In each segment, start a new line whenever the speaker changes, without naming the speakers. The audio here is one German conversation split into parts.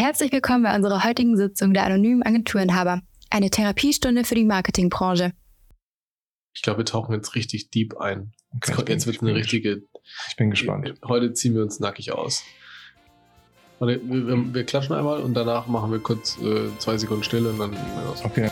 Herzlich willkommen bei unserer heutigen Sitzung der anonymen Agenturinhaber. Eine Therapiestunde für die Marketingbranche.
Ich glaube, wir tauchen jetzt richtig deep ein.
Okay,
jetzt wird eine richtige...
Ich bin gespannt.
Heute ziehen wir uns nackig aus. Wir klatschen einmal und danach machen wir kurz 2 Sekunden Stille und dann legen wir los.
Okay.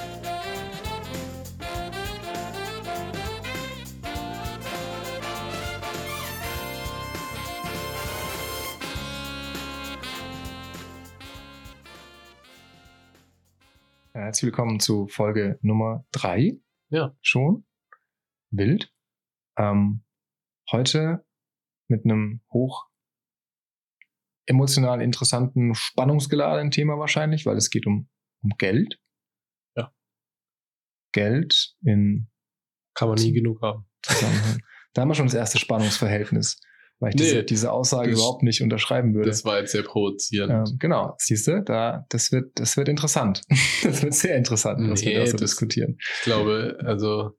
Herzlich willkommen zu Folge Nummer 3.
Ja.
Schon. Wild. Heute mit einem hoch emotional interessanten, spannungsgeladenen Thema wahrscheinlich, weil es geht um Geld.
Ja.
Geld in...
Kann man nie genug haben.
Da haben wir schon das erste Spannungsverhältnis, weil ich diese Aussage überhaupt nicht unterschreiben würde.
Das war jetzt sehr provozierend.
Genau, siehst du, das wird interessant. Das wird sehr interessant, was wir da so diskutieren.
Ich glaube, also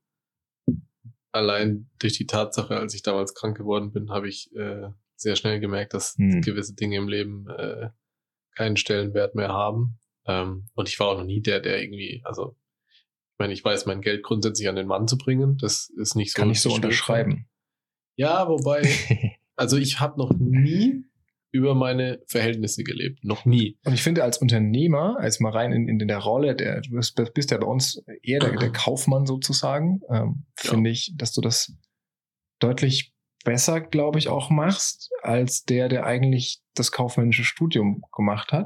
allein durch die Tatsache, als ich damals krank geworden bin, habe ich sehr schnell gemerkt, dass gewisse Dinge im Leben keinen Stellenwert mehr haben. Und ich war auch noch nie der irgendwie, also ich meine, ich weiß, mein Geld grundsätzlich an den Mann zu bringen, das ist nicht so.
Kann ich so unterschreiben.
Ja, wobei, also ich habe noch nie über meine Verhältnisse gelebt. Noch nie.
Und ich finde, als Unternehmer, als mal rein in der Rolle, du bist ja bei uns eher der Kaufmann sozusagen, finde ich, dass du das deutlich besser, glaube ich, auch machst, als der eigentlich das kaufmännische Studium gemacht hat.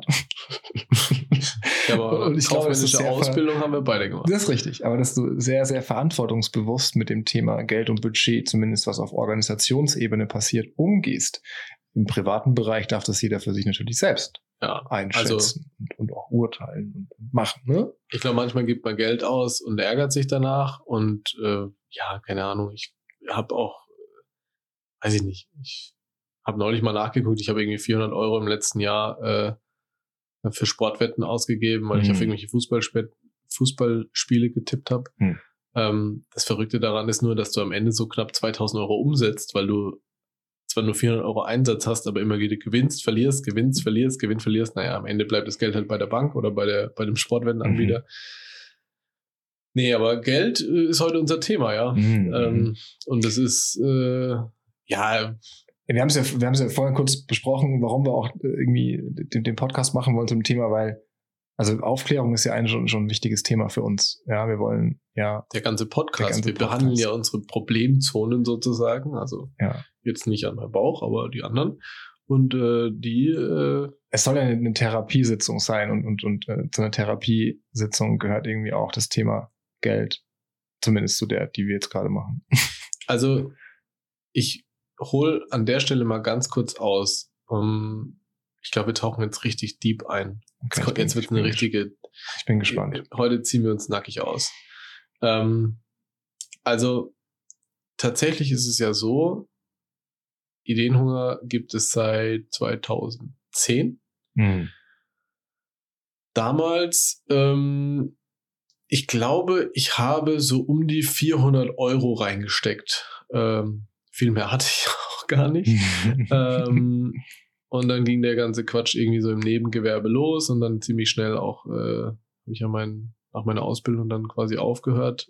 Ja, aber und ich kaufmännische Ausbildung haben wir beide gemacht.
Das ist richtig, aber dass du sehr, sehr verantwortungsbewusst mit dem Thema Geld und Budget, zumindest was auf Organisationsebene passiert, umgehst. Im privaten Bereich darf das jeder für sich natürlich selbst einschätzen und auch urteilen und machen. Ne?
Ich glaube, manchmal gibt man Geld aus und ärgert sich danach und keine Ahnung, ich habe auch weiß ich nicht. Ich habe neulich mal nachgeguckt. Ich habe irgendwie 400 € im letzten Jahr für Sportwetten ausgegeben, weil ich auf irgendwelche Fußballspiele getippt habe. Das Verrückte daran ist nur, dass du am Ende so knapp 2.000 € umsetzt, weil du zwar nur 400 € Einsatz hast, aber immer wieder gewinnst, verlierst. Naja, am Ende bleibt das Geld halt bei der Bank oder bei dem Sportwettenanbieter. Nee, aber Geld ist heute unser Thema, ja. Und das ist wir haben es ja vorhin kurz besprochen, warum wir auch irgendwie den Podcast machen wollen zum Thema, weil also Aufklärung ist ja schon ein wichtiges Thema für uns. Ja, wir wollen der ganze Podcast. Wir behandeln ja unsere Problemzonen sozusagen, also jetzt nicht an meinem Bauch, aber die anderen. Und es soll ja eine Therapiesitzung sein und zu einer Therapiesitzung gehört irgendwie auch das Thema Geld, zumindest zu der, die wir jetzt gerade machen. Also ich hol an der Stelle mal ganz kurz aus. Ich glaube, wir tauchen jetzt richtig deep ein.
Okay,
jetzt wird eine richtige...
Ich bin gespannt.
Heute ziehen wir uns nackig aus. Also tatsächlich ist es ja so, Ideenhunger gibt es seit 2010. Damals, ich glaube, ich habe so um die 400 € reingesteckt. Viel mehr hatte ich auch gar nicht. Und dann ging der ganze Quatsch irgendwie so im Nebengewerbe los und dann ziemlich schnell auch habe ich ja nach meiner Ausbildung dann quasi aufgehört,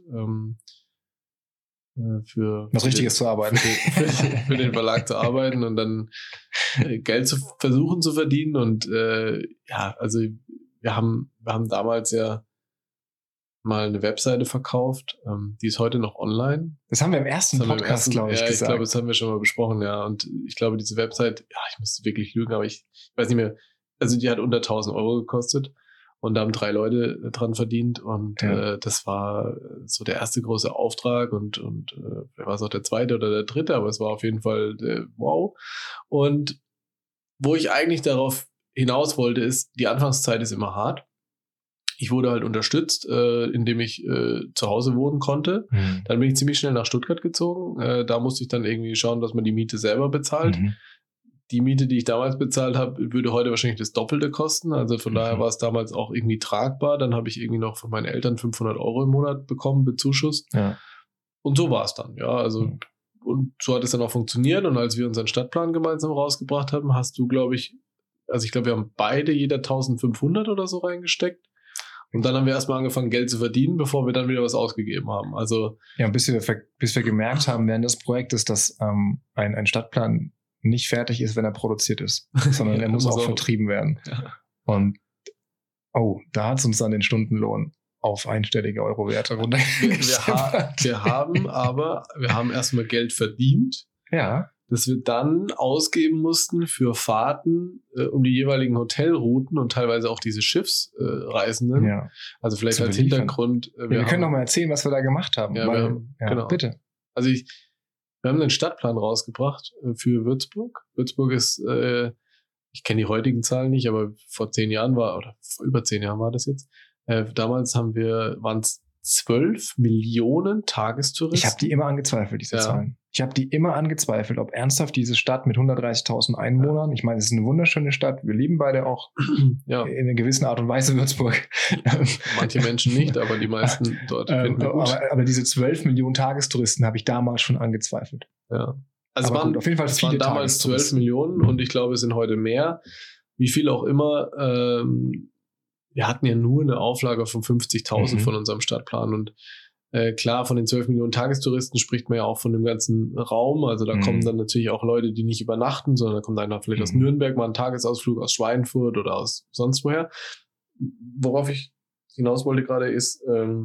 für
was Richtiges zu arbeiten.
Für den Verlag zu arbeiten und dann Geld versuchen zu verdienen. Und also wir haben damals ja mal eine Webseite verkauft, die ist heute noch online.
Das haben wir im ersten Podcast, glaube ich, gesagt.
Ich glaube, das haben wir schon mal besprochen, ja. Und ich glaube, diese Website, ich müsste wirklich lügen, aber ich weiß nicht mehr, also die hat unter 1.000 € gekostet und da haben 3 Leute dran verdient und das war so der erste große Auftrag und war es auch der zweite oder der dritte, aber es war auf jeden Fall wow. Und wo ich eigentlich darauf hinaus wollte, ist, die Anfangszeit ist immer hart. Ich wurde halt unterstützt, indem ich zu Hause wohnen konnte. Dann bin ich ziemlich schnell nach Stuttgart gezogen. Da musste ich dann irgendwie schauen, dass man die Miete selber bezahlt. Die Miete, die ich damals bezahlt habe, würde heute wahrscheinlich das Doppelte kosten. Also von daher war es damals auch irgendwie tragbar. Dann habe ich irgendwie noch von meinen Eltern 500 € im Monat bekommen, bezuschusst. Ja. Und so war es dann. Ja, also und so hat es dann auch funktioniert. Und als wir unseren Stadtplan gemeinsam rausgebracht haben, hast du, glaube ich, also ich glaube, wir haben beide jeder 1.500 oder so reingesteckt. Und dann haben wir erstmal angefangen, Geld zu verdienen, bevor wir dann wieder was ausgegeben haben. Also
ja, bis wir gemerkt haben während des Projektes, dass ein Stadtplan nicht fertig ist, wenn er produziert ist, sondern er muss auch vertrieben werden.
Ja.
Und da hat es uns dann den Stundenlohn auf einstellige Euro-Werte runtergesetzt.
Wir haben erstmal Geld verdient.
Ja.
Das wir dann ausgeben mussten für Fahrten um die jeweiligen Hotelrouten und teilweise auch diese Schiffsreisenden.
Ja.
Also vielleicht als Hintergrund.
Wir können noch mal erzählen, was wir da gemacht haben.
Ja, genau.
Bitte.
Also wir haben einen Stadtplan rausgebracht für Würzburg. Würzburg ist, ich kenne die heutigen Zahlen nicht, aber vor 10 Jahren oder vor über 10 Jahren war das jetzt. Damals waren es 12 Millionen Tagestouristen.
Ich habe die immer angezweifelt, diese Zahlen. Ich habe die immer angezweifelt, ob ernsthaft diese Stadt mit 130.000 Einwohnern, ich meine, es ist eine wunderschöne Stadt, wir lieben beide auch in einer gewissen Art und Weise Würzburg.
Manche Menschen nicht, aber die meisten dort finden wir gut.
Aber diese 12 Millionen Tagestouristen habe ich damals schon angezweifelt.
Ja. Also
auf jeden Fall viele
waren damals 12 Millionen und ich glaube, es sind heute mehr. Wie viel auch immer. Wir hatten ja nur eine Auflage von 50.000 von unserem Stadtplan und klar, von den 12 Millionen Tagestouristen spricht man ja auch von dem ganzen Raum. Also da kommen dann natürlich auch Leute, die nicht übernachten, sondern da kommt einer vielleicht aus Nürnberg, mal ein Tagesausflug aus Schweinfurt oder aus sonst woher. Worauf ich hinaus wollte gerade ist,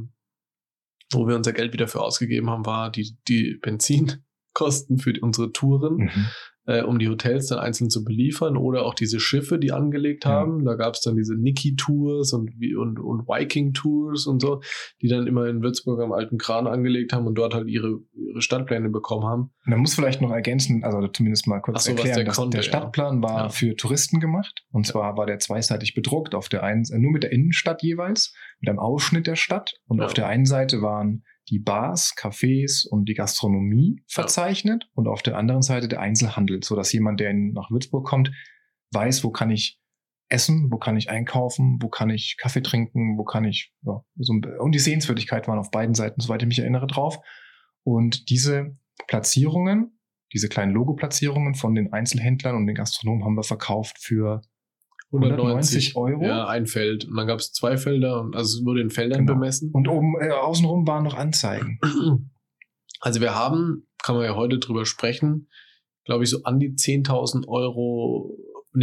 wo wir unser Geld wieder für ausgegeben haben, war die Benzinkosten für unsere Touren, um die Hotels dann einzeln zu beliefern oder auch diese Schiffe, die angelegt haben. Da gab es dann diese Niki-Tours und Viking-Tours und so, die dann immer in Würzburg am Alten Kran angelegt haben und dort halt ihre Stadtpläne bekommen haben.
Man muss vielleicht noch ergänzen, also zumindest mal kurz erklären, dass der Stadtplan war für Touristen gemacht und zwar war der zweiseitig bedruckt, auf der einen nur mit der Innenstadt jeweils, mit einem Ausschnitt der Stadt und auf der einen Seite waren die Bars, Cafés und die Gastronomie verzeichnet und auf der anderen Seite der Einzelhandel, so dass jemand, der nach Würzburg kommt, weiß, wo kann ich essen, wo kann ich einkaufen, wo kann ich Kaffee trinken, wo kann ich, und die Sehenswürdigkeiten waren auf beiden Seiten, soweit ich mich erinnere, drauf. Und diese Platzierungen, diese kleinen Logo-Platzierungen von den Einzelhändlern und den Gastronomen haben wir verkauft für 190 Euro.
Ja, ein Feld. Und dann gab es 2 Felder, also es wurde in Feldern bemessen.
Und oben außenrum waren noch Anzeigen.
Also wir haben, kann man ja heute drüber sprechen, glaube ich, so an die 10.000 Euro,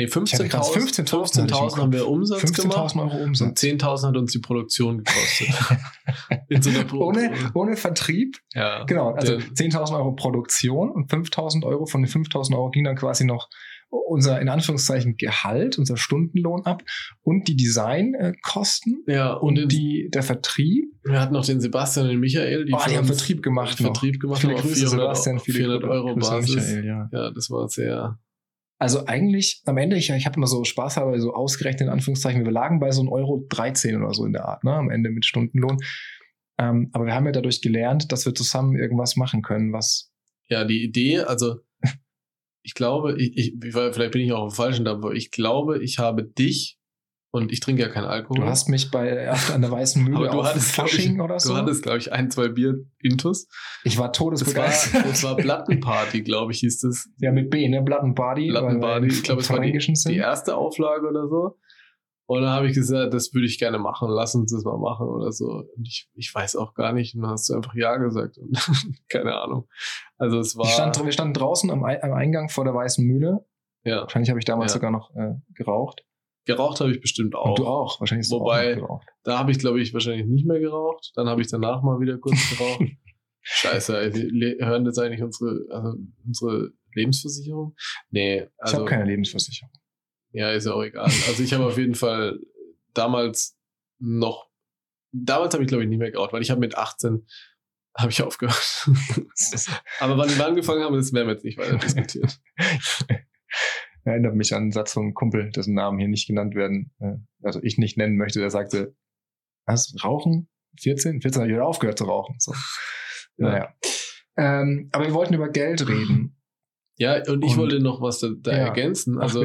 15.000 haben wir Umsatz
15.000 Euro Umsatz.
Und 10.000 hat uns die Produktion gekostet. In so einer
ohne Vertrieb.
Ja.
Genau, also 10.000 Euro Produktion und 5.000 Euro von den 5.000 Euro ging dann quasi noch unser, in Anführungszeichen, Gehalt, unser Stundenlohn ab und die Designkosten und der Vertrieb.
Wir hatten noch den Sebastian und den Michael,
die haben Vertrieb gemacht.
Viele Grüße,
Sebastian,
400 Euro Basis.
Michael,
ja, das war sehr...
Also eigentlich, am Ende, ich habe immer so spaßhalber so ausgerechnet, in Anführungszeichen, wir lagen bei so 1,13 € oder so in der Art, ne, am Ende mit Stundenlohn. Aber wir haben ja dadurch gelernt, dass wir zusammen irgendwas machen können, was...
Ja, die Idee, also ich glaube, vielleicht bin ich auch auf dem falschen Dampf, aber ich glaube, ich habe dich, und ich trinke ja keinen Alkohol.
Du hast mich an der Weißen Mühle
auf Fasching
oder so.
Du hattest, glaube ich, 1, 2 Bier intus.
Ich war todesbegeistert.
Das war Plattenparty, glaube ich, hieß das.
Ja, mit B, ne? Plattenparty.
Ich glaube, es war die erste Auflage oder so. Und dann habe ich gesagt, das würde ich gerne machen, lass uns das mal machen oder so. Und ich weiß auch gar nicht. Und dann hast du einfach Ja gesagt. Und keine Ahnung. Also es war...
Wir standen draußen am Eingang vor der Weißen Mühle.
Ja.
Wahrscheinlich habe ich damals sogar noch geraucht.
Geraucht habe ich bestimmt auch.
Und du auch, wahrscheinlich hast du auch noch geraucht.
Da habe ich, glaube ich, wahrscheinlich nicht mehr geraucht. Dann habe ich danach mal wieder kurz geraucht. Scheiße, hören jetzt eigentlich unsere Lebensversicherung? Nee.
Also, ich habe keine Lebensversicherung.
Ja, ist ja auch egal. Also ich habe auf jeden Fall damals habe ich, glaube ich, nicht mehr geraucht, weil ich habe mit 18 habe ich aufgehört. Aber wann wir angefangen haben, das werden wir jetzt nicht weiter diskutieren.
Erinnert mich an einen Satz von einem Kumpel, dessen Namen hier nicht genannt werden, also ich nicht nennen möchte, der sagte, was, Rauchen? 14 habe ich wieder aufgehört zu rauchen. So. Naja. Aber wir wollten über Geld reden.
Ja, und ich wollte noch was da ergänzen. Also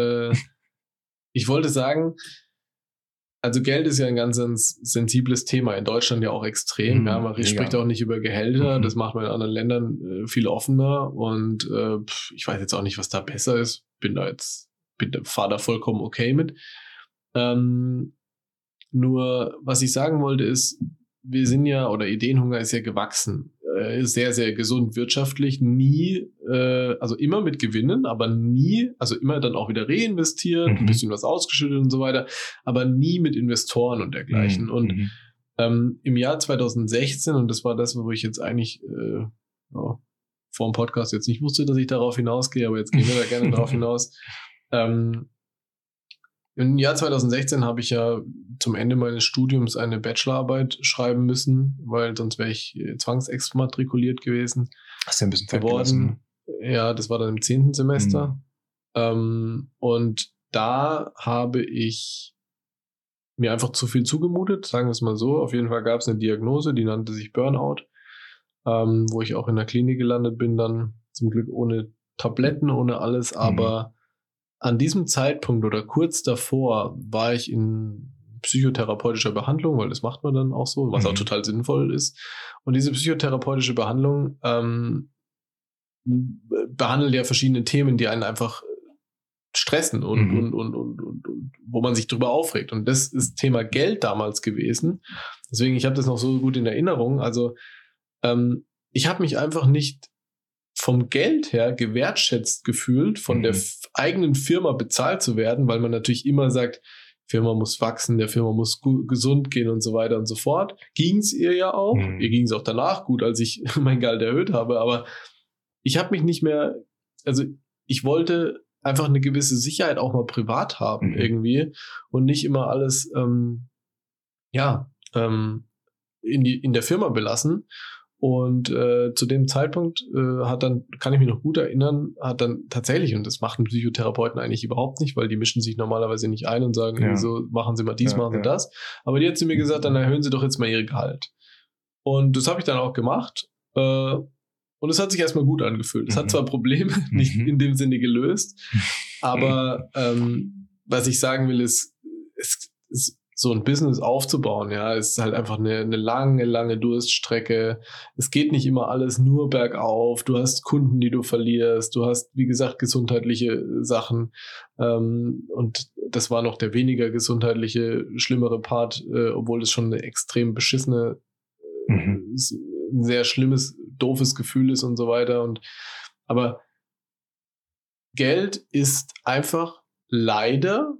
ich wollte sagen, also Geld ist ja ein ganz sensibles Thema, in Deutschland ja auch extrem. Ja, man spricht auch nicht über Gehälter, das macht man in anderen Ländern viel offener und ich weiß jetzt auch nicht, was da besser ist. Bin da jetzt fahre da vollkommen okay mit. Nur, was ich sagen wollte, ist, wir sind ja, oder Ideenhunger ist ja gewachsen. Sehr, sehr gesund wirtschaftlich, nie, also immer mit Gewinnen, aber nie, also immer dann auch wieder reinvestiert, ein bisschen was ausgeschüttet und so weiter, aber nie mit Investoren und dergleichen. Und im Jahr 2016, und das war das, wo ich jetzt eigentlich vor dem Podcast jetzt nicht wusste, dass ich darauf hinausgehe, aber jetzt gehen wir da gerne drauf hinaus. Im Jahr 2016 habe ich ja zum Ende meines Studiums eine Bachelorarbeit schreiben müssen, weil sonst wäre ich zwangsexmatrikuliert gewesen.
Hast du ein bisschen Zeit gelassen?
Ja, das war dann im 10. Semester. Und da habe ich mir einfach zu viel zugemutet, sagen wir es mal so. Auf jeden Fall gab es eine Diagnose, die nannte sich Burnout, wo ich auch in der Klinik gelandet bin, dann zum Glück ohne Tabletten, ohne alles, aber an diesem Zeitpunkt oder kurz davor war ich in psychotherapeutischer Behandlung, weil das macht man dann auch so, was auch total sinnvoll ist. Und diese psychotherapeutische Behandlung behandelt ja verschiedene Themen, die einen einfach stressen und wo man sich drüber aufregt. Und das ist Thema Geld damals gewesen. Deswegen, ich habe das noch so gut in Erinnerung. Also ich habe mich einfach nicht vom Geld her gewertschätzt gefühlt, von der eigenen Firma bezahlt zu werden, weil man natürlich immer sagt, Firma muss wachsen, der Firma muss gesund gehen und so weiter und so fort. Ging es ihr ja auch. Ihr ging es auch danach gut, als ich mein Gehalt erhöht habe. Aber ich habe mich nicht mehr, also ich wollte einfach eine gewisse Sicherheit auch mal privat haben irgendwie und nicht immer alles in der Firma belassen. Und zu dem Zeitpunkt kann ich mich noch gut erinnern, hat dann tatsächlich, und das machen Psychotherapeuten eigentlich überhaupt nicht, weil die mischen sich normalerweise nicht ein und sagen, so machen Sie mal dies, machen Sie das. Aber die hat zu mir gesagt, dann erhöhen Sie doch jetzt mal Ihr Gehalt. Und das habe ich dann auch gemacht. Und es hat sich erstmal gut angefühlt. Es hat zwar Probleme nicht in dem Sinne gelöst, aber was ich sagen will, ist so ein Business aufzubauen, ja, ist halt einfach eine lange Durststrecke. Es geht nicht immer alles nur bergauf. Du hast Kunden, die du verlierst. Du hast, wie gesagt, gesundheitliche Sachen. Und das war noch der weniger gesundheitliche, schlimmere Part, obwohl es schon eine extrem beschissene, ein sehr schlimmes, doofes Gefühl ist und so weiter. Aber Geld ist einfach leider,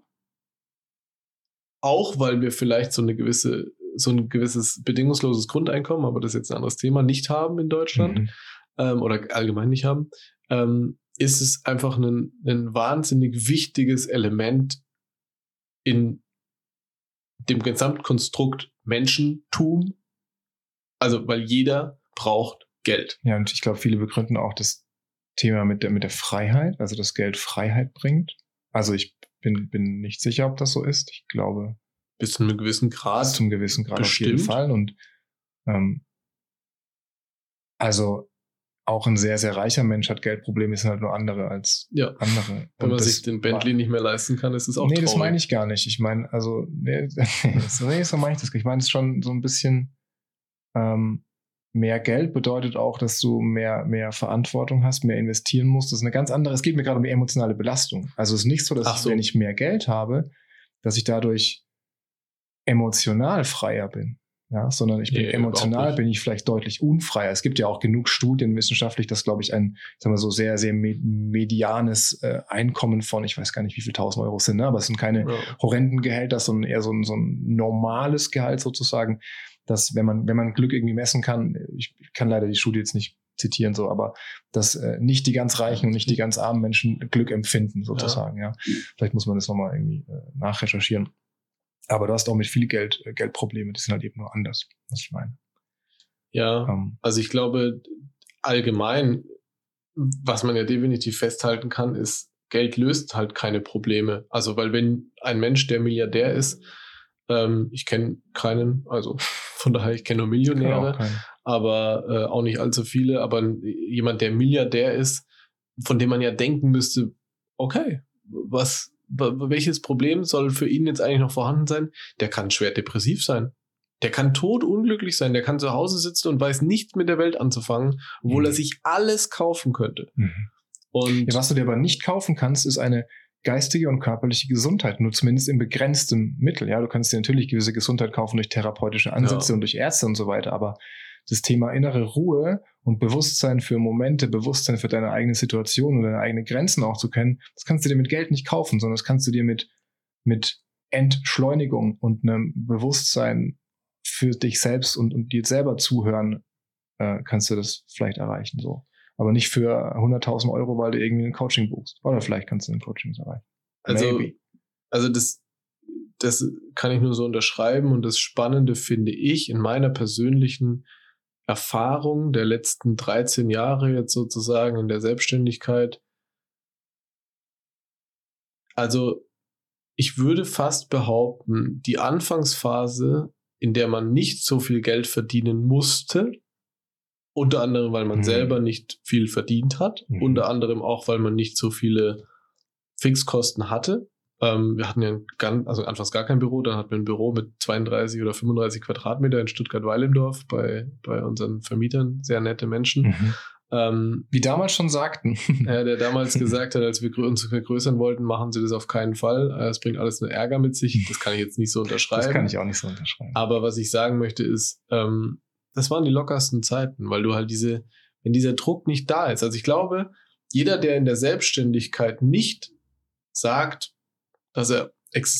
auch weil wir vielleicht so ein gewisses bedingungsloses Grundeinkommen, aber das ist jetzt ein anderes Thema, nicht haben in Deutschland oder allgemein nicht haben, ist es einfach ein wahnsinnig wichtiges Element in dem Gesamtkonstrukt Menschentum. Also, weil jeder braucht Geld.
Ja, und ich glaube, viele begründen auch das Thema mit der Freiheit, also dass Geld Freiheit bringt. Also ich bin nicht sicher, ob das so ist. Ich glaube,
bis zu einem gewissen Grad.
Bis zu einem gewissen Grad bestimmt. Auf jeden Fall. Und also auch ein sehr, sehr reicher Mensch hat Geldprobleme, sind halt nur andere als andere.
Wenn man sich den Bentley nicht mehr leisten kann, ist es auch traurig.
Das meine ich gar nicht. Ich meine, also, so meine ich das. Ich meine, es ist schon so ein bisschen mehr Geld bedeutet auch, dass du mehr Verantwortung hast, mehr investieren musst. Das ist eine ganz andere, es geht mir gerade um die emotionale Belastung. Also es ist nicht so, dass wenn ich mehr Geld habe, dass ich dadurch emotional freier bin. Ja, sondern ich bin emotional, bin ich vielleicht deutlich unfreier. Es gibt ja auch genug Studien wissenschaftlich, dass, glaube ich, ein, sagen wir so, sehr, sehr medianes Einkommen von, ich weiß gar nicht, wie viel 1.000 Euro sind, ne? Aber es sind keine horrenden Gehälter, sondern eher so ein normales Gehalt sozusagen, dass wenn man Glück irgendwie messen kann, ich kann leider die Studie jetzt nicht zitieren, so, aber dass nicht die ganz reichen und nicht die ganz armen Menschen Glück empfinden, sozusagen. Ja. Vielleicht muss man das nochmal irgendwie nachrecherchieren. Aber du hast auch mit viel Geld Geldprobleme, die sind halt eben nur anders, was ich meine.
Ja, also ich glaube, allgemein, was man ja definitiv festhalten kann, ist, Geld löst halt keine Probleme. Also, weil wenn ein Mensch, der Milliardär ist, ich kenne keinen, also von daher, ich kenne nur Millionäre, aber auch nicht allzu viele, aber jemand, der Milliardär ist, von dem man ja denken müsste, okay, welches Problem soll für ihn jetzt eigentlich noch vorhanden sein? Der kann schwer depressiv sein. Der kann todunglücklich sein. Der kann zu Hause sitzen und weiß nichts mit der Welt anzufangen, obwohl er sich alles kaufen könnte.
Und was du dir aber nicht kaufen kannst, ist eine geistige und körperliche Gesundheit, nur zumindest in begrenztem Mittel. Ja, du kannst dir natürlich gewisse Gesundheit kaufen durch therapeutische Ansätze und durch Ärzte und so weiter, aber das Thema innere Ruhe und Bewusstsein für Momente, Bewusstsein für deine eigene Situation und deine eigenen Grenzen auch zu kennen, das kannst du dir mit Geld nicht kaufen, sondern das kannst du dir mit Entschleunigung und einem Bewusstsein für dich selbst und dir selber zuhören, kannst du das vielleicht erreichen, so. Aber nicht für 100.000 €, weil du irgendwie ein Coaching buchst. Oder vielleicht kannst du ein Coaching erreichen.
Also das kann ich nur so unterschreiben, und das Spannende finde ich in meiner persönlichen Erfahrung der letzten 13 Jahre jetzt sozusagen in der Selbstständigkeit. Also ich würde fast behaupten, die Anfangsphase, in der man nicht so viel Geld verdienen musste, unter anderem, weil man selber nicht viel verdient hat, unter anderem auch, weil man nicht so viele Fixkosten hatte. Wir hatten ja anfangs gar kein Büro, dann hatten wir ein Büro mit 32 oder 35 Quadratmeter in Stuttgart-Weilendorf bei unseren Vermietern, sehr nette Menschen.
Wie damals schon sagten.
Ja, der damals gesagt hat, als wir uns vergrößern wollten, machen Sie das auf keinen Fall. Es bringt alles nur Ärger mit sich. Das kann ich jetzt nicht so unterschreiben.
Das kann ich auch nicht so unterschreiben.
Aber was ich sagen möchte ist, das waren die lockersten Zeiten, weil du halt wenn dieser Druck nicht da ist. Also ich glaube, jeder, der in der Selbstständigkeit nicht sagt, dass er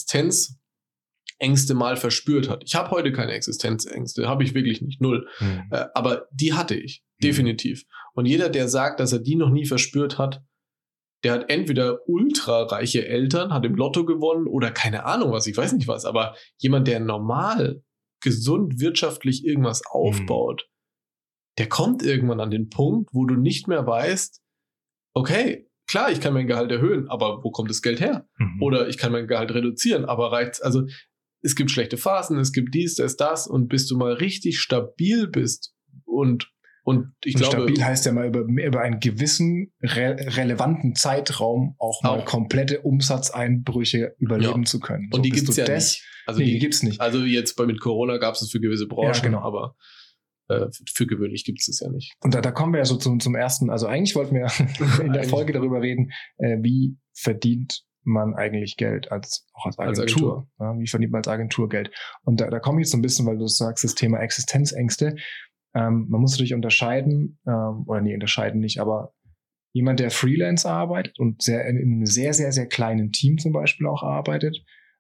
Existenzängste mal verspürt hat. Ich habe heute keine Existenzängste, habe ich wirklich nicht, null. Aber die hatte ich, definitiv. Und jeder, der sagt, dass er die noch nie verspürt hat, der hat entweder ultra reiche Eltern, hat im Lotto gewonnen oder keine Ahnung was, ich weiß nicht was, aber jemand, der normal, gesund, wirtschaftlich irgendwas aufbaut, der kommt irgendwann an den Punkt, wo du nicht mehr weißt, okay, klar, ich kann mein Gehalt erhöhen, aber wo kommt das Geld her? Oder ich kann mein Gehalt reduzieren, aber reicht's? Also es gibt schlechte Phasen, es gibt dies, das, und bis du mal richtig stabil bist und ich glaube...
Stabil heißt ja mal über einen gewissen relevanten Zeitraum auch mal komplette Umsatzeinbrüche überleben zu können.
Und die gibt's ja nicht.
Also die gibt's nicht.
Also jetzt mit Corona gab es es für gewisse Branchen,
ja, genau.
Aber für gewöhnlich gibt es das ja nicht.
Und da kommen wir ja so zum ersten, also eigentlich wollten wir in der Folge darüber reden, wie verdient man eigentlich Geld als Agentur. Ja, wie verdient man als Agentur Geld? Und da komme ich jetzt so ein bisschen, weil du sagst, das Thema Existenzängste. Man muss natürlich unterscheiden, unterscheiden nicht, aber jemand, der Freelance arbeitet und in einem sehr, sehr, sehr kleinen Team zum Beispiel auch arbeitet,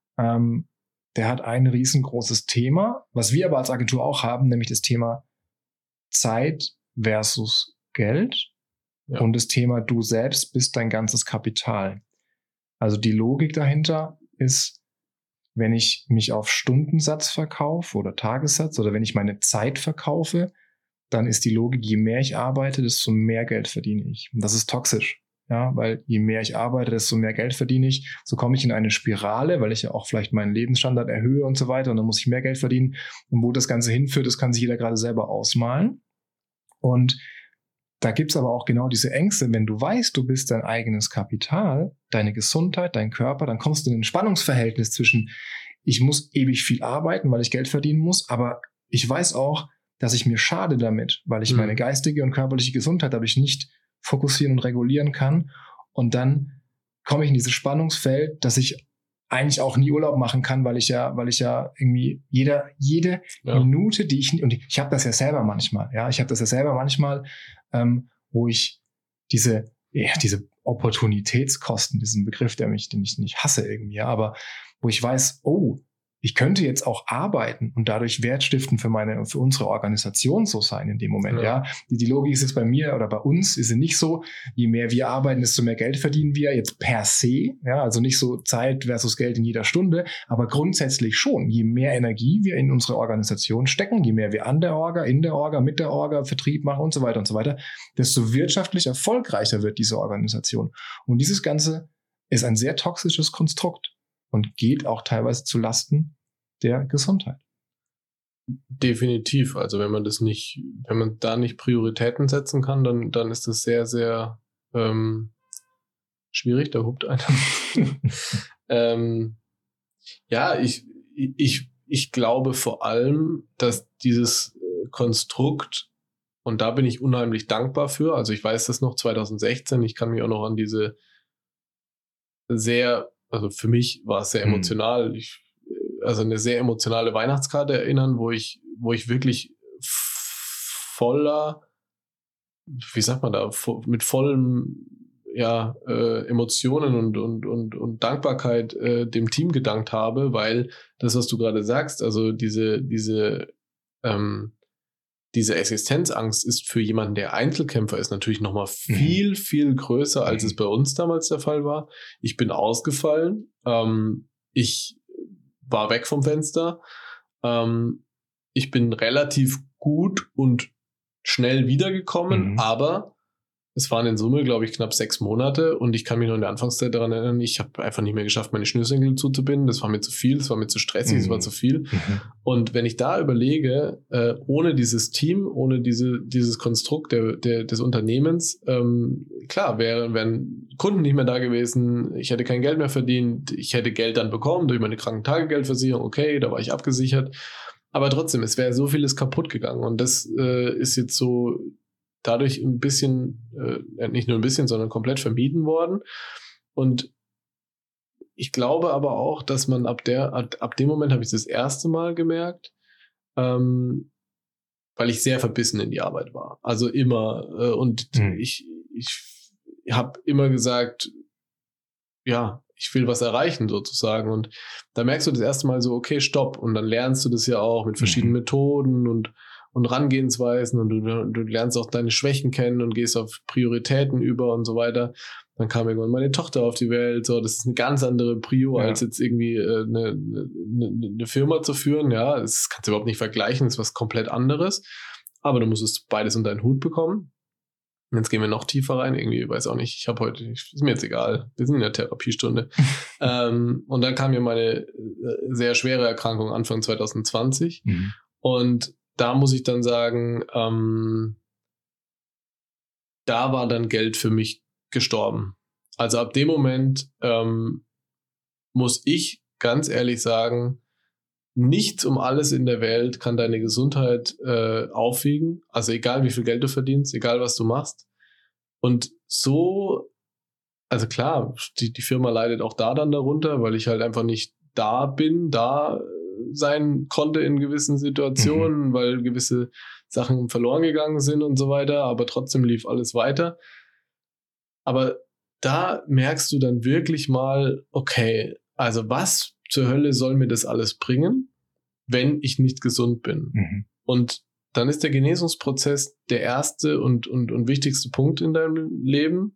der hat ein riesengroßes Thema, was wir aber als Agentur auch haben, nämlich das Thema Zeit versus Geld und das Thema du selbst bist dein ganzes Kapital. Also die Logik dahinter ist, wenn ich mich auf Stundensatz verkaufe oder Tagessatz oder wenn ich meine Zeit verkaufe, dann ist die Logik, je mehr ich arbeite, desto mehr Geld verdiene ich. Und das ist toxisch. Ja, weil je mehr ich arbeite, desto mehr Geld verdiene ich. So komme ich in eine Spirale, weil ich ja auch vielleicht meinen Lebensstandard erhöhe und so weiter. Und dann muss ich mehr Geld verdienen. Und wo das Ganze hinführt, das kann sich jeder gerade selber ausmalen. Und da gibt's aber auch genau diese Ängste. Wenn du weißt, du bist dein eigenes Kapital, deine Gesundheit, dein Körper, dann kommst du in ein Spannungsverhältnis zwischen, ich muss ewig viel arbeiten, weil ich Geld verdienen muss, aber ich weiß auch, dass ich mir schade damit, weil ich meine geistige und körperliche Gesundheit dadurch nicht fokussieren und regulieren kann. Und dann komme ich in dieses Spannungsfeld, dass ich eigentlich auch nie Urlaub machen kann, weil ich ja irgendwie jede Minute, die ich habe das ja selber manchmal, wo ich diese Opportunitätskosten, diesen Begriff, den ich nicht hasse irgendwie, ja, aber wo ich weiß, ich könnte jetzt auch arbeiten und dadurch Wert stiften für unsere Organisation so sein in dem Moment, ja. Die Logik ist jetzt bei mir oder bei uns ist sie nicht so, je mehr wir arbeiten, desto mehr Geld verdienen wir jetzt per se, ja, also nicht so Zeit versus Geld in jeder Stunde, aber grundsätzlich schon, je mehr Energie wir in unsere Organisation stecken, je mehr wir an der Orga, in der Orga, mit der Orga, Vertrieb machen und so weiter, desto wirtschaftlich erfolgreicher wird diese Organisation. Und dieses Ganze ist ein sehr toxisches Konstrukt und geht auch teilweise zu Lasten der Gesundheit.
Definitiv. Also wenn man da nicht Prioritäten setzen kann, dann ist das sehr, sehr schwierig. Da hupt einer. Ja, ich glaube vor allem, dass dieses Konstrukt, und da bin ich unheimlich dankbar für, also ich weiß das noch 2016, ich kann mich auch noch an diese also für mich war es sehr emotional. Also eine sehr emotionale Weihnachtskarte erinnern, wo ich wirklich voller, wie sagt man da, mit vollem Emotionen und Dankbarkeit dem Team gedankt habe, weil das, was du gerade sagst, also diese Existenzangst ist für jemanden, der Einzelkämpfer ist, natürlich nochmal viel, viel größer, als es bei uns damals der Fall war. Ich bin ausgefallen. Ich war weg vom Fenster. Ich bin relativ gut und schnell wiedergekommen, aber es waren in Summe, glaube ich, knapp 6 Monate und ich kann mich noch in der Anfangszeit daran erinnern, ich habe einfach nicht mehr geschafft, meine Schnürsenkel zuzubinden. Das war mir zu viel, das war mir zu stressig, es war zu viel. Und wenn ich da überlege, ohne dieses Team, ohne dieses Konstrukt des Unternehmens, klar, wären Kunden nicht mehr da gewesen, ich hätte kein Geld mehr verdient, ich hätte Geld dann bekommen durch meine Krankentagegeldversicherung, okay, da war ich abgesichert. Aber trotzdem, es wäre so vieles kaputt gegangen und das ist jetzt so dadurch ein bisschen, nicht nur ein bisschen, sondern komplett vermieden worden. Und ich glaube aber auch, dass man ab dem Moment habe ich das erste Mal gemerkt, weil ich sehr verbissen in die Arbeit war. Also immer. Und ich habe immer gesagt, ja, ich will was erreichen sozusagen. Und da merkst du das erste Mal so, okay, stopp. Und dann lernst du das ja auch mit verschiedenen Methoden und Rangehensweisen und du lernst auch deine Schwächen kennen und gehst auf Prioritäten über und so weiter. Dann kam irgendwann meine Tochter auf die Welt. So, das ist eine ganz andere Prio, als jetzt irgendwie eine Firma zu führen. Ja, das kannst du überhaupt nicht vergleichen. Das ist was komplett anderes. Aber du musstest beides unter deinen Hut bekommen. Und jetzt gehen wir noch tiefer rein. Irgendwie, weiß auch nicht, ist mir jetzt egal. Wir sind in der Therapiestunde. Und dann kam mir meine sehr schwere Erkrankung Anfang 2020. Und da muss ich dann sagen, da war dann Geld für mich gestorben. Also ab dem Moment muss ich ganz ehrlich sagen, nichts um alles in der Welt kann deine Gesundheit aufwiegen. Also egal wie viel Geld du verdienst, egal was du machst. Und so, also klar, die Firma leidet auch da dann darunter, weil ich halt einfach nicht da sein konnte in gewissen Situationen, weil gewisse Sachen verloren gegangen sind und so weiter, aber trotzdem lief alles weiter. Aber da merkst du dann wirklich mal, okay, also was zur Hölle soll mir das alles bringen, wenn ich nicht gesund bin? Und dann ist der Genesungsprozess der erste und wichtigste Punkt in deinem Leben.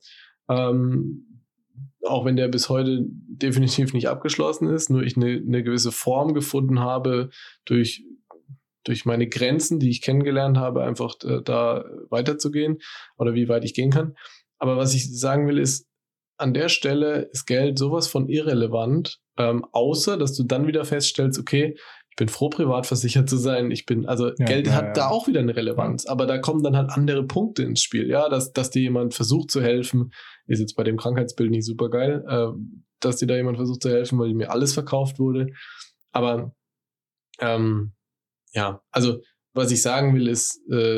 Auch wenn der bis heute definitiv nicht abgeschlossen ist, nur ich eine gewisse Form gefunden habe, durch meine Grenzen, die ich kennengelernt habe, einfach da weiterzugehen oder wie weit ich gehen kann. Aber was ich sagen will, ist, an der Stelle ist Geld sowas von irrelevant, außer dass du dann wieder feststellst, okay, ich bin froh, privat versichert zu sein. Geld hat da auch wieder eine Relevanz, aber da kommen dann halt andere Punkte ins Spiel. Ja, dass dir jemand versucht zu helfen, ist jetzt bei dem Krankheitsbild nicht super geil, dass dir da jemand versucht zu helfen, weil mir alles verkauft wurde. Aber also was ich sagen will, ist,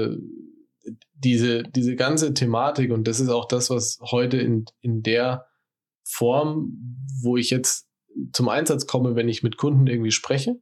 diese ganze Thematik, und das ist auch das, was heute in der Form, wo ich jetzt zum Einsatz komme, wenn ich mit Kunden irgendwie spreche,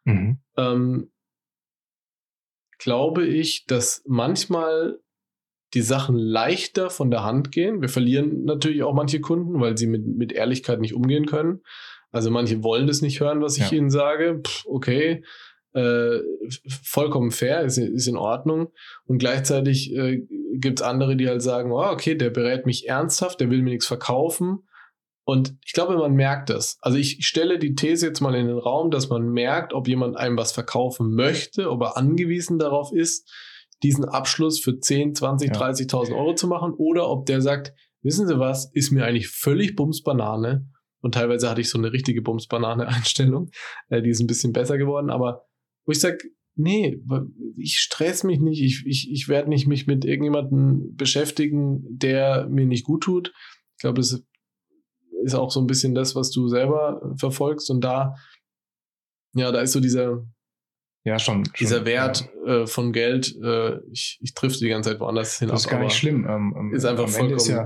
glaube ich, dass manchmal die Sachen leichter von der Hand gehen. Wir verlieren natürlich auch manche Kunden, weil sie mit Ehrlichkeit nicht umgehen können. Also manche wollen das nicht hören, was ich ihnen sage. Okay, vollkommen fair, ist in Ordnung. Und gleichzeitig gibt es andere, die halt sagen, oh, okay, der berät mich ernsthaft, der will mir nichts verkaufen. Und ich glaube, man merkt das. Also ich stelle die These jetzt mal in den Raum, dass man merkt, ob jemand einem was verkaufen möchte, ob er angewiesen darauf ist, diesen Abschluss für 10, 20, 30.000 Euro zu machen, oder ob der sagt, wissen Sie was, ist mir eigentlich völlig Bumsbanane. Und teilweise hatte ich so eine richtige Bumsbanane-Einstellung, die ist ein bisschen besser geworden, aber wo ich sage, nee, ich stress mich nicht, ich werde nicht mich mit irgendjemandem beschäftigen, der mir nicht gut tut. Ich glaube, das ist auch so ein bisschen das, was du selber verfolgst, und da ist so dieser Wert von Geld, ich trifft die ganze Zeit woanders hin.
Das ist gar nicht schlimm.
Ist einfach
am Ende ist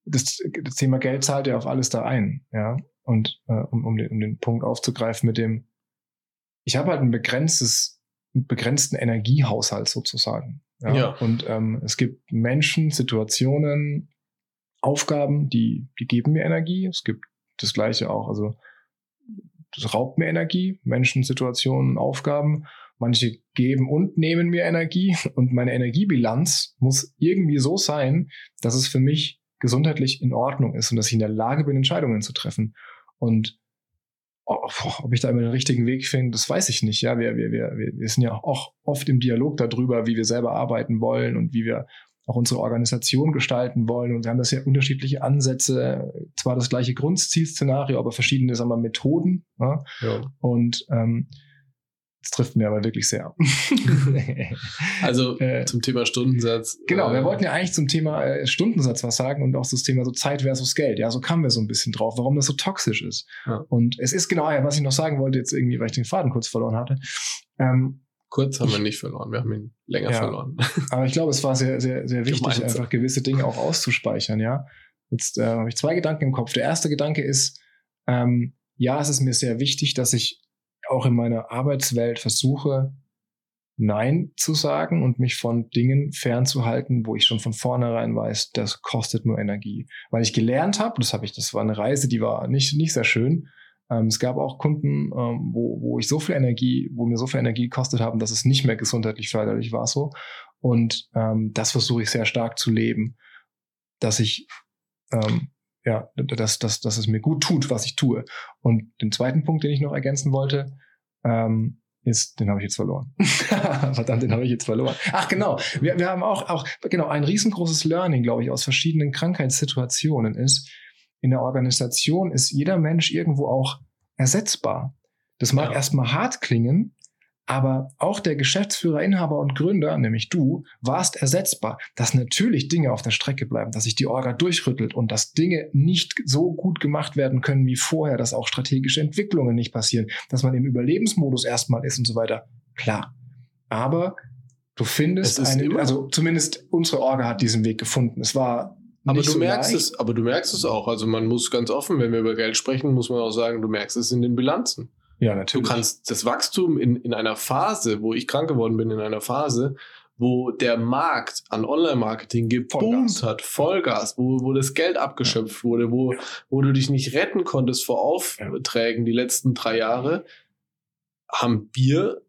das Thema Geld zahlt ja auf alles da ein, ja. Und um den Punkt aufzugreifen mit dem, ich habe halt einen begrenzten Energiehaushalt sozusagen. Ja. Und es gibt Menschen, Situationen, Aufgaben, die geben mir Energie. Es gibt das Gleiche auch, also das raubt mir Energie, Menschen, Situationen, Aufgaben. Manche geben und nehmen mir Energie und meine Energiebilanz muss irgendwie so sein, dass es für mich gesundheitlich in Ordnung ist und dass ich in der Lage bin, Entscheidungen zu treffen. Und ob ich da immer den richtigen Weg finde, das weiß ich nicht. Ja, wir sind ja auch oft im Dialog darüber, wie wir selber arbeiten wollen und wie wir auch unsere Organisation gestalten wollen. Und wir haben das ja unterschiedliche Ansätze, zwar das gleiche Grundzielszenario, aber verschiedene, sagen wir, Methoden. Ja? Ja. Und das trifft mir aber wirklich sehr.
Also zum Thema Stundensatz.
Genau, wir wollten ja eigentlich zum Thema Stundensatz was sagen und auch das Thema so Zeit versus Geld. Ja, so kamen wir so ein bisschen drauf, warum das so toxisch ist. Ja. Und es ist genau, was ich noch sagen wollte, jetzt irgendwie, weil ich den Faden kurz verloren hatte.
Kurz haben wir nicht verloren, wir haben ihn länger verloren.
Aber ich glaube, es war sehr, sehr, sehr wichtig, einfach gewisse Dinge auch auszuspeichern, ja. Jetzt habe ich 2 Gedanken im Kopf. Der erste Gedanke ist, ja, es ist mir sehr wichtig, dass ich auch in meiner Arbeitswelt versuche, Nein zu sagen und mich von Dingen fernzuhalten, wo ich schon von vornherein weiß, das kostet nur Energie. Weil ich gelernt habe, das war eine Reise, die war nicht sehr schön. Es gab auch Kunden, wo mir so viel Energie gekostet haben, dass es nicht mehr gesundheitlich förderlich war so. Und das versuche ich sehr stark zu leben, dass ich dass es mir gut tut, was ich tue. Und den zweiten Punkt, den ich noch ergänzen wollte, ist, den habe ich jetzt verloren. Verdammt, den habe ich jetzt verloren. Ach genau, wir haben auch genau ein riesengroßes Learning, glaube ich, aus verschiedenen Krankheitssituationen ist, in der Organisation ist jeder Mensch irgendwo auch ersetzbar. Das mag erstmal hart klingen, aber auch der Geschäftsführer, Inhaber und Gründer, nämlich du, warst ersetzbar, dass natürlich Dinge auf der Strecke bleiben, dass sich die Orga durchrüttelt und dass Dinge nicht so gut gemacht werden können wie vorher, dass auch strategische Entwicklungen nicht passieren, dass man im Überlebensmodus erstmal ist und so weiter. Klar. Aber du findest also zumindest unsere Orga hat diesen Weg gefunden. Es war
aber du merkst es auch. Also man muss ganz offen, wenn wir über Geld sprechen, muss man auch sagen, du merkst es in den Bilanzen.
Ja, natürlich.
Du kannst das Wachstum in einer Phase, wo ich krank geworden bin, in einer Phase, wo der Markt an Online-Marketing geboomt hat, Vollgas, wo das Geld abgeschöpft wurde, wo du dich nicht retten konntest vor Aufträgen die letzten 3 Jahre, haben wir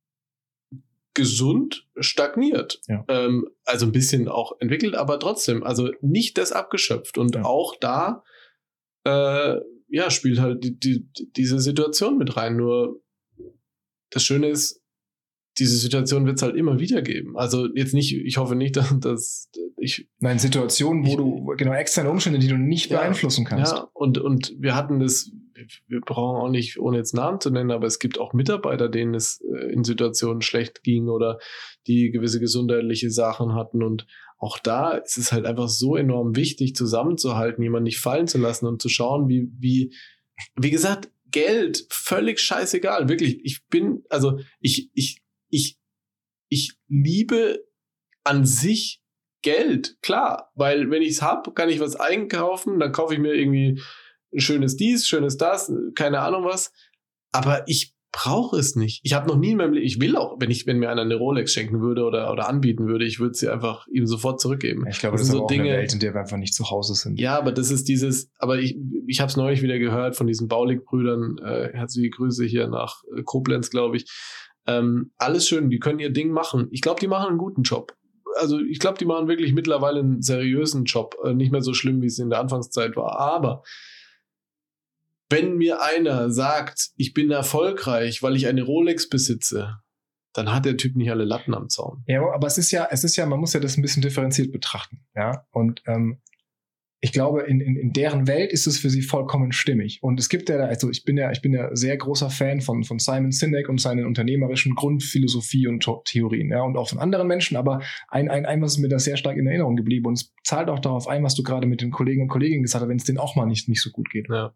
gesund stagniert. Ja. Also ein bisschen auch entwickelt, aber trotzdem, also nicht das abgeschöpft. Und auch da spielt halt diese Situation mit rein. Nur das Schöne ist, diese Situation wird es halt immer wieder geben. Also jetzt nicht, ich hoffe nicht, dass ich...
Nein, Situationen, wo du, genau, externe Umstände, die du nicht beeinflussen kannst.
Ja, und wir hatten das, wir brauchen auch nicht, ohne jetzt Namen zu nennen, aber es gibt auch Mitarbeiter, denen es in Situationen schlecht ging oder die gewisse gesundheitliche Sachen hatten und auch da ist es halt einfach so enorm wichtig, zusammenzuhalten, jemanden nicht fallen zu lassen und zu schauen, wie gesagt, Geld, völlig scheißegal, wirklich. Ich liebe an sich Geld, klar, weil wenn ich es habe, kann ich was einkaufen, dann kaufe ich mir irgendwie ein schönes dies, schönes das, keine Ahnung was, aber ich brauche es nicht. Ich habe noch nie in meinem Leben, ich will auch, wenn mir einer eine Rolex schenken würde oder anbieten würde, ich würde sie einfach ihm sofort zurückgeben.
Ich glaube, das ist so auch Dinge, eine Welt, in der wir einfach nicht zu Hause sind.
Ja, aber das ist ich habe es neulich wieder gehört von diesen Baulig-Brüdern, herzliche Grüße hier nach Koblenz, glaube ich. Alles schön, die können ihr Ding machen. Ich glaube, die machen einen guten Job. Also ich glaube, die machen wirklich mittlerweile einen seriösen Job. Nicht mehr so schlimm, wie es in der Anfangszeit war. Aber wenn mir einer sagt, ich bin erfolgreich, weil ich eine Rolex besitze, dann hat der Typ nicht alle Latten am Zaun.
Ja, aber es ist ja, man muss ja das ein bisschen differenziert betrachten. Ja, und ich glaube, in deren Welt ist es für sie vollkommen stimmig. Und es gibt ich bin ja sehr großer Fan von Simon Sinek und seinen unternehmerischen Grundphilosophie und Theorien, ja, und auch von anderen Menschen. Aber ein was ist mir da sehr stark in Erinnerung geblieben und es zahlt auch darauf ein, was du gerade mit den Kollegen und Kolleginnen gesagt hast, wenn es denen auch mal nicht so gut geht.
Ja.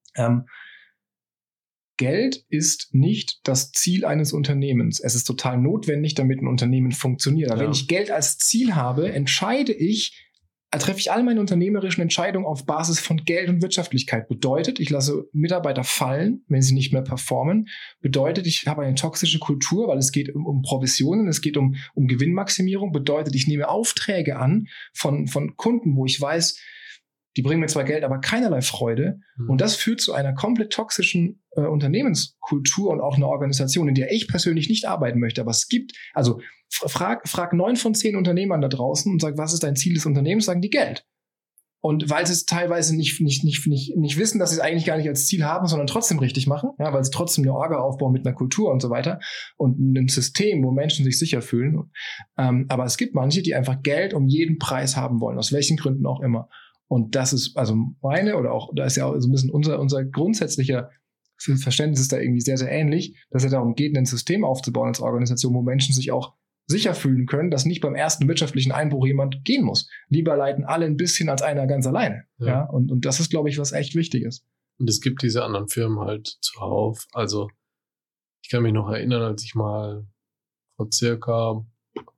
Geld ist nicht das Ziel eines Unternehmens. Es ist total notwendig, damit ein Unternehmen funktioniert. Aber wenn ich Geld als Ziel habe, entscheide ich treffe ich all meine unternehmerischen Entscheidungen auf Basis von Geld und Wirtschaftlichkeit. Bedeutet, ich lasse Mitarbeiter fallen, wenn sie nicht mehr performen. Bedeutet, ich habe eine toxische Kultur, weil es geht um Provisionen, es geht um Gewinnmaximierung. Bedeutet, ich nehme Aufträge an von Kunden, wo ich weiß, die bringen mir zwar Geld, aber keinerlei Freude. Und das führt zu einer komplett toxischen Unternehmenskultur und auch einer Organisation, in der ich persönlich nicht arbeiten möchte. Aber es gibt, also frag 9 von 10 Unternehmern da draußen und sag, was ist dein Ziel des Unternehmens? Sagen die Geld. Und weil sie es teilweise nicht wissen, dass sie es eigentlich gar nicht als Ziel haben, sondern trotzdem richtig machen, ja, weil sie trotzdem eine Orga aufbauen mit einer Kultur und so weiter und ein System, wo Menschen sich sicher fühlen. Aber es gibt manche, die einfach Geld um jeden Preis haben wollen, aus welchen Gründen auch immer. Und das ist also meine, oder auch, da ist ja auch so ein bisschen unser grundsätzlicher Verständnis ist da irgendwie sehr, sehr ähnlich, dass es darum geht, ein System aufzubauen als Organisation, wo Menschen sich auch sicher fühlen können, dass nicht beim ersten wirtschaftlichen Einbruch jemand gehen muss. Lieber leiten alle ein bisschen als einer ganz alleine. Ja. Und das ist, glaube ich, was echt wichtig ist.
Und es gibt diese anderen Firmen halt zuhauf. Also ich kann mich noch erinnern, als ich mal vor circa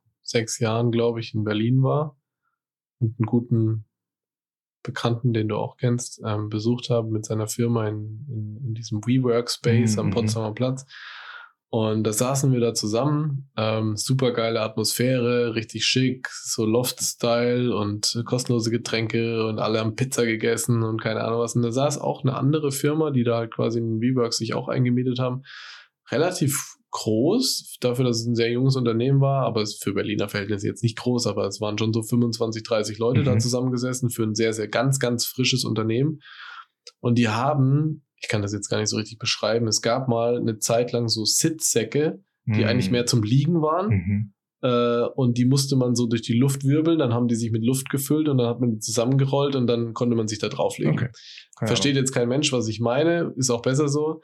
6 Jahren, glaube ich, in Berlin war und einen guten Bekannten, den du auch kennst, besucht habe mit seiner Firma in diesem WeWork-Space am Potsdamer Platz. Und da saßen wir da zusammen, super geile Atmosphäre, richtig schick, so Loft-Style und kostenlose Getränke und alle haben Pizza gegessen und keine Ahnung was. Und da saß auch eine andere Firma, die da halt quasi in WeWork sich auch eingemietet haben, relativ groß, dafür, dass es ein sehr junges Unternehmen war, aber es für Berliner Verhältnisse jetzt nicht groß, aber es waren schon so 25, 30 Leute da zusammengesessen für ein sehr, sehr ganz, ganz frisches Unternehmen. Und die haben, ich kann das jetzt gar nicht so richtig beschreiben, es gab mal eine Zeit lang so Sitzsäcke, die eigentlich mehr zum Liegen waren. Und die musste man so durch die Luft wirbeln, dann haben die sich mit Luft gefüllt und dann hat man die zusammengerollt und dann konnte man sich da drauflegen. Okay. Versteht jetzt kein Mensch, was ich meine, ist auch besser so.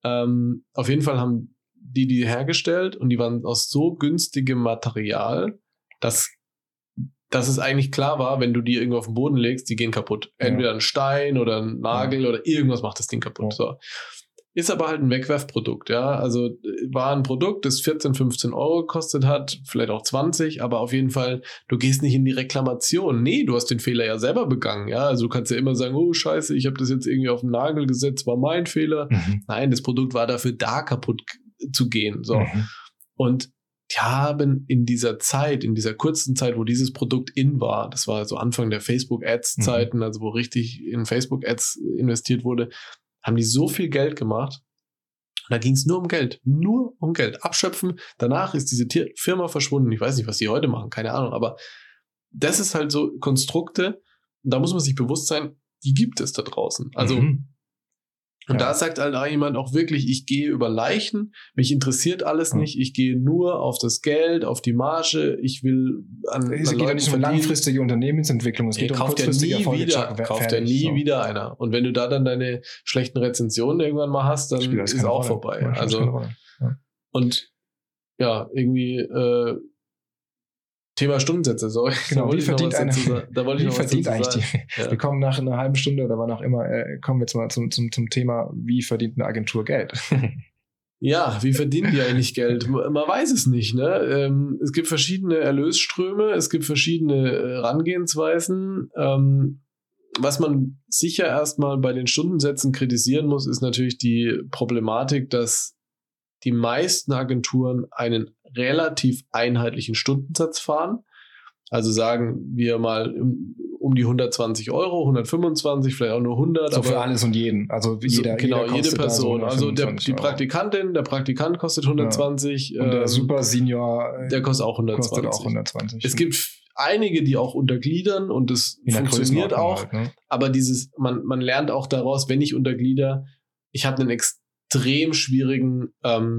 Auf jeden Fall haben die hergestellt und die waren aus so günstigem Material, dass es eigentlich klar war, wenn du die irgendwo auf den Boden legst, die gehen kaputt. Entweder ein Stein oder ein Nagel oder irgendwas macht das Ding kaputt. So. Ist aber halt ein Wegwerfprodukt, ja. Also war ein Produkt, das 14, 15 Euro gekostet hat, vielleicht auch 20, aber auf jeden Fall, du gehst nicht in die Reklamation. Nee, du hast den Fehler ja selber begangen, ja. Also du kannst ja immer sagen, oh Scheiße, ich habe das jetzt irgendwie auf den Nagel gesetzt, war mein Fehler. Nein, das Produkt war dafür da, kaputt zu gehen. So. Und die haben in dieser Zeit, in dieser kurzen Zeit, wo dieses Produkt in war, das war so Anfang der Facebook-Ads-Zeiten, also wo richtig in Facebook-Ads investiert wurde, haben die so viel Geld gemacht. Und da ging es nur um Geld. Nur um Geld. Abschöpfen. Danach ist diese Firma verschwunden. Ich weiß nicht, was die heute machen. Keine Ahnung. Aber das ist halt so Konstrukte. Und da muss man sich bewusst sein, die gibt es da draußen. Also und da sagt halt jemand auch wirklich, ich gehe über Leichen, mich interessiert alles nicht, ich gehe nur auf das Geld, auf die Marge, ich will
es geht ja nicht um langfristige Unternehmensentwicklung, es geht um kurzfristige Erfolge.
Kauft ja nie wieder einer. Und wenn du da dann deine schlechten Rezensionen irgendwann mal hast, dann ist auch vorbei. Also und ja, irgendwie Thema Stundensätze, sorry.
Genau, wie verdient eigentlich wir kommen nach einer halben Stunde oder wann auch immer, kommen wir jetzt mal zum Thema, wie verdient eine Agentur Geld?
Ja, wie verdienen die eigentlich Geld? Man weiß es nicht, ne? Es gibt verschiedene Erlösströme, es gibt verschiedene Herangehensweisen. Was man sicher erstmal bei den Stundensätzen kritisieren muss, ist natürlich die Problematik, dass die meisten Agenturen einen relativ einheitlichen Stundensatz fahren. Also sagen wir mal um die 120 Euro, 125, vielleicht auch nur 100.
So für alles und jeden. Also jede
Person. Also die Praktikantin, der Praktikant kostet 120.
Und der Super Senior,
der kostet auch 120. Es gibt einige, die auch untergliedern und das funktioniert auch. Halt, ne? Aber man lernt auch daraus, wenn ich unterglieder, ich habe einen extrem schwierigen,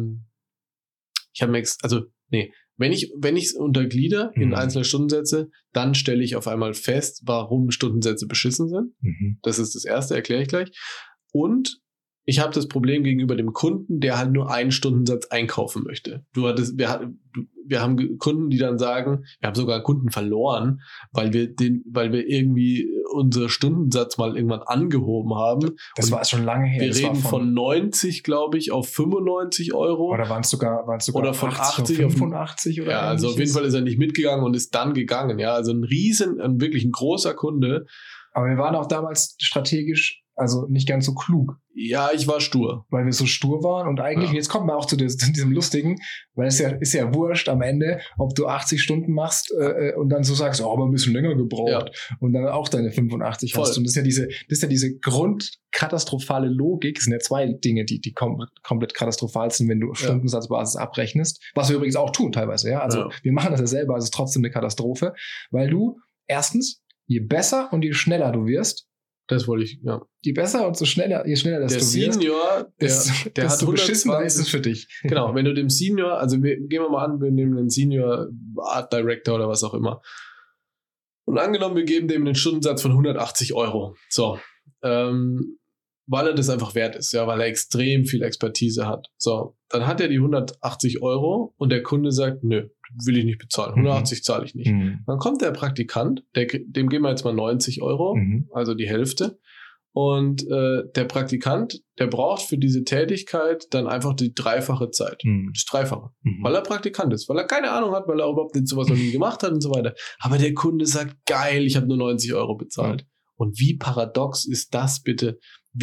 wenn ich es unterglieder in einzelne Stundensätze, dann stelle ich auf einmal fest, warum Stundensätze beschissen sind. Das ist das Erste, erkläre ich gleich. Und ich habe das Problem gegenüber dem Kunden, der halt nur einen Stundensatz einkaufen möchte. Wir wir haben Kunden, die dann sagen, wir haben sogar Kunden verloren, weil wir irgendwie unseren Stundensatz mal irgendwann angehoben haben.
Das war schon lange her.
Wir reden von 90, glaube ich, auf 95 Euro.
Oder waren es sogar
oder von 80
auf 85 oder
ja, also auf jeden Fall ist er nicht mitgegangen und ist dann gegangen. Ja, also wirklich ein großer Kunde.
Aber wir waren auch damals strategisch, also nicht ganz so klug.
Ja, ich war stur.
Weil wir so stur waren und eigentlich, und jetzt kommt man auch zu diesem Lustigen, weil es ist ja wurscht am Ende, ob du 80 Stunden machst und dann so sagst, aber ein bisschen länger gebraucht und dann auch deine 85 hast. Und das ist ja diese grundkatastrophale Logik. Es sind ja zwei Dinge, die komplett katastrophal sind, wenn du Stundensatzbasis abrechnest. Was wir übrigens auch tun teilweise. Ja, also wir machen das ja selber, also es ist trotzdem eine Katastrophe, weil du erstens, je besser und je schneller du wirst,
das wollte ich, ja.
Je besser und je schneller das du wirst,
Senior, der hat 120,
beschissener ist es für dich.
Genau, wenn du dem Senior, also gehen wir mal an, wir nehmen einen Senior Art Director oder was auch immer. Und angenommen, wir geben dem einen Stundensatz von 180 Euro. So, weil er das einfach wert ist, ja, weil er extrem viel Expertise hat. So, dann hat er die 180 Euro und der Kunde sagt, nö, will ich nicht bezahlen. 180 zahle ich nicht. Dann kommt der Praktikant, dem geben wir jetzt mal 90 Euro, also die Hälfte. Und der Praktikant, der braucht für diese Tätigkeit dann einfach die dreifache Zeit. Das Dreifache. Weil er Praktikant ist, weil er keine Ahnung hat, weil er überhaupt sowas noch nie gemacht hat und so weiter. Aber der Kunde sagt, geil, ich habe nur 90 Euro bezahlt. Und wie paradox ist das bitte?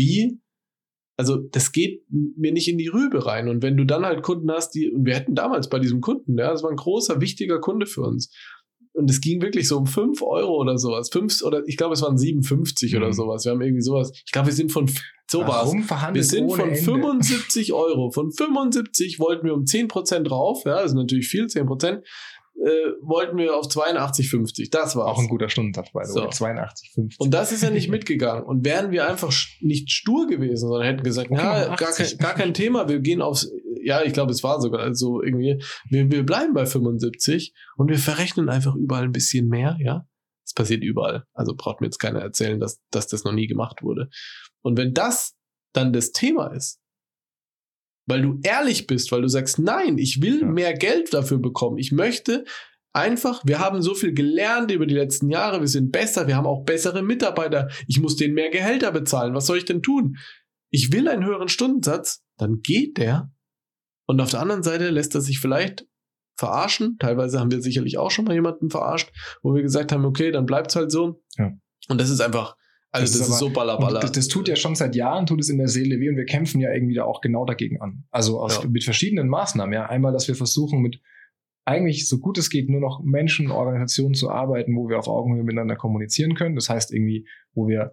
Also das geht mir nicht in die Rübe rein. Und wenn du dann halt Kunden hast, und wir hätten damals bei diesem Kunden, ja, das war ein großer, wichtiger Kunde für uns. Und es ging wirklich so um 5 Euro oder sowas. Ich glaube, es waren 57 oder sowas. Wir haben irgendwie sowas. Ich glaube, wir sind von sowas. Wir sind von 75 Euro. Von 75 wollten wir um 10% drauf. Ja, das ist natürlich viel, 10%. Wollten wir auf 82,50. Das war
auch ein guter Stundensatz bei so. 82,50.
Und das ist ja nicht mitgegangen. Und wären wir einfach nicht stur gewesen, sondern hätten gesagt, na, gar kein Thema, wir gehen aufs, ja, ich glaube, es war sogar so irgendwie, wir bleiben bei 75 und wir verrechnen einfach überall ein bisschen mehr, ja. Das passiert überall. Also braucht mir jetzt keiner erzählen, dass das noch nie gemacht wurde. Und wenn das dann das Thema ist, weil du ehrlich bist, weil du sagst, nein, ich will mehr Geld dafür bekommen. Ich möchte einfach, wir haben so viel gelernt über die letzten Jahre, wir sind besser, wir haben auch bessere Mitarbeiter. Ich muss denen mehr Gehälter bezahlen. Was soll ich denn tun? Ich will einen höheren Stundensatz, dann geht der. Und auf der anderen Seite lässt er sich vielleicht verarschen. Teilweise haben wir sicherlich auch schon mal jemanden verarscht, wo wir gesagt haben, okay, dann bleibt's halt so. Ja. Und das ist einfach... Also das ist so ballerballer.
Das tut ja schon seit Jahren, tut es in der Seele weh und wir kämpfen ja irgendwie da auch genau dagegen an. Also mit verschiedenen Maßnahmen. Ja, einmal, dass wir versuchen mit eigentlich so gut es geht nur noch Menschen, Organisationen zu arbeiten, wo wir auf Augenhöhe miteinander kommunizieren können. Das heißt irgendwie, wo wir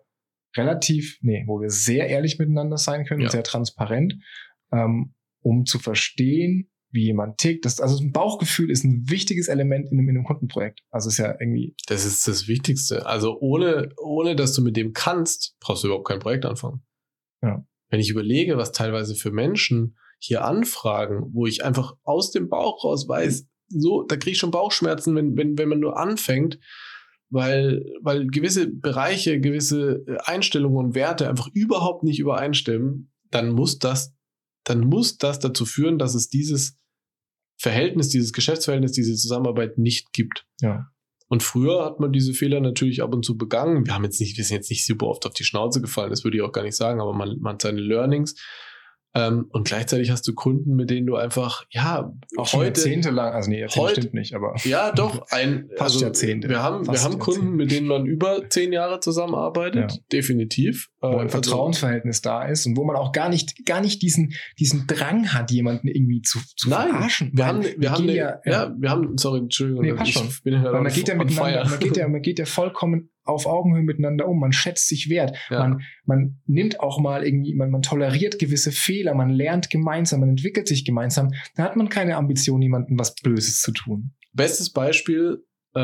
sehr ehrlich miteinander sein können und sehr transparent, um zu verstehen, wie jemand tickt. Also ein Bauchgefühl ist ein wichtiges Element in einem Kundenprojekt. Also ist ja irgendwie...
Das ist das Wichtigste. Also ohne, dass du mit dem kannst, brauchst du überhaupt kein Projekt anfangen. Ja. Wenn ich überlege, was teilweise für Menschen hier anfragen, wo ich einfach aus dem Bauch raus weiß, so, da kriege ich schon Bauchschmerzen, wenn man nur anfängt, weil gewisse Bereiche, gewisse Einstellungen und Werte einfach überhaupt nicht übereinstimmen, dann muss das dazu führen, dass es dieses Verhältnis, dieses Geschäftsverhältnis, diese Zusammenarbeit nicht gibt. Ja. Und früher hat man diese Fehler natürlich ab und zu begangen. Wir sind jetzt nicht super oft auf die Schnauze gefallen, das würde ich auch gar nicht sagen, aber man hat seine Learnings. Und gleichzeitig hast du Kunden, mit denen du einfach,
auch schon jahrzehntelang, also nee, Jahrzehnte stimmt nicht, aber
ja, doch,
fast Jahrzehnte.
Wir haben Kunden, mit denen man über 10 Jahre zusammenarbeitet, definitiv.
Wo ein Vertrauensverhältnis da ist und wo man auch gar nicht diesen Entschuldigung. Nee, passt schon. Man geht ja vollkommen auf Augenhöhe miteinander um, man schätzt sich wert, man nimmt auch mal irgendwie, man toleriert gewisse Fehler, man lernt gemeinsam, man entwickelt sich gemeinsam, da hat man keine Ambition, jemandem was Böses zu tun.
Bestes Beispiel,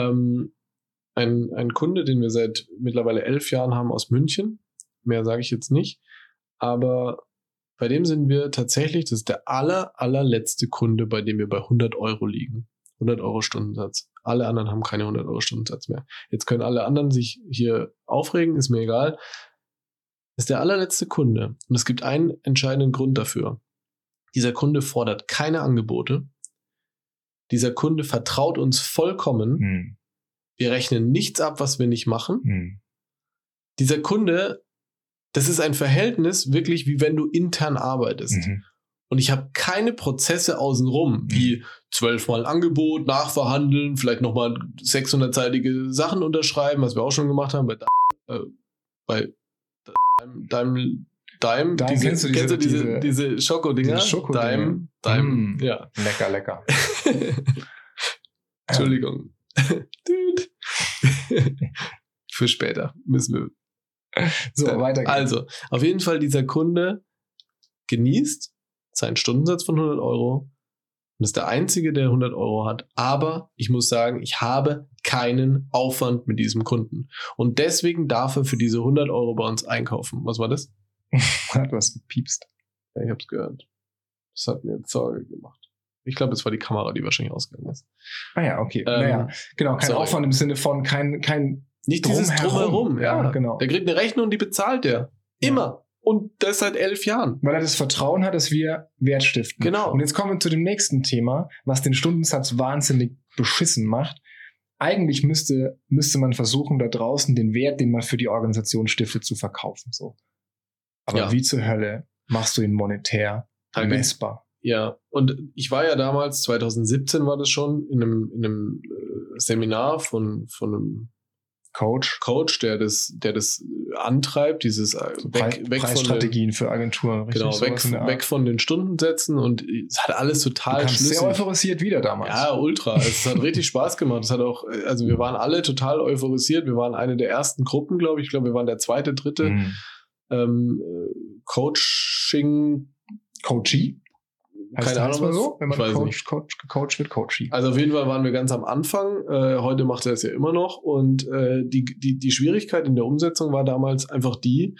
ein Kunde, den wir seit mittlerweile 11 Jahren haben aus München, mehr sage ich jetzt nicht, aber bei dem sind wir tatsächlich, das ist der allerletzte Kunde, bei dem wir bei 100 Euro liegen. 100 Euro Stundensatz. Alle anderen haben keine 100 Euro Stundensatz mehr. Jetzt können alle anderen sich hier aufregen, ist mir egal. Das ist der allerletzte Kunde. Und es gibt einen entscheidenden Grund dafür. Dieser Kunde fordert keine Angebote. Dieser Kunde vertraut uns vollkommen. Wir rechnen nichts ab, was wir nicht machen. Dieser Kunde, das ist ein Verhältnis wirklich, wie wenn du intern arbeitest. Und ich habe keine Prozesse außenrum, wie 12-mal Angebot, nachverhandeln, vielleicht nochmal 600-seitige Sachen unterschreiben, was wir auch schon gemacht haben bei Dime.
Kennst du
diese Schokodinger? Dime, ja.
Lecker.
Entschuldigung. Für später müssen wir.
So, weiter geht's.
Also, auf jeden Fall, dieser Kunde genießt seinen Stundensatz von 100 Euro und ist der Einzige, der 100 Euro hat. Aber ich muss sagen, ich habe keinen Aufwand mit diesem Kunden. Und deswegen darf er für diese 100 Euro bei uns einkaufen. Was war das?
Du hast gepiepst.
Ja, ich habe es gehört. Das hat mir jetzt Sorge gemacht. Ich glaube, es war die Kamera, die wahrscheinlich ausgegangen ist.
Ah ja, okay. Naja, genau, kein Aufwand im Sinne von kein
nicht dieses Drumherum. Ja,
genau.
Der kriegt eine Rechnung und die bezahlt er. Immer. Ja. Und das seit 11 Jahren.
Weil er das Vertrauen hat, dass wir Wert stiften.
Genau.
Und jetzt kommen wir zu dem nächsten Thema, was den Stundensatz wahnsinnig beschissen macht. Eigentlich müsste man versuchen, da draußen den Wert, den man für die Organisation stiftet, zu verkaufen. So. Aber wie zur Hölle machst du ihn monetär messbar?
Ja, und ich war ja damals, 2017 war das schon, in einem Seminar von einem Coach, der das antreibt, dieses weg
Preisstrategien für Agenturen.
Genau, weg von den Stundensätzen, und es hat alles total schlüssig.
Sehr euphorisiert wieder damals.
Ja, ultra. Es hat richtig Spaß gemacht. Es hat auch, also wir waren alle total euphorisiert. Wir waren eine der ersten Gruppen, glaube ich. Ich glaube, wir waren der zweite, dritte Coachie?
Keine Ahnung, was so? Wenn man gecoacht wird, Coachie.
Also auf jeden Fall waren wir ganz am Anfang. Heute macht er es ja immer noch. Und die Schwierigkeit in der Umsetzung war damals einfach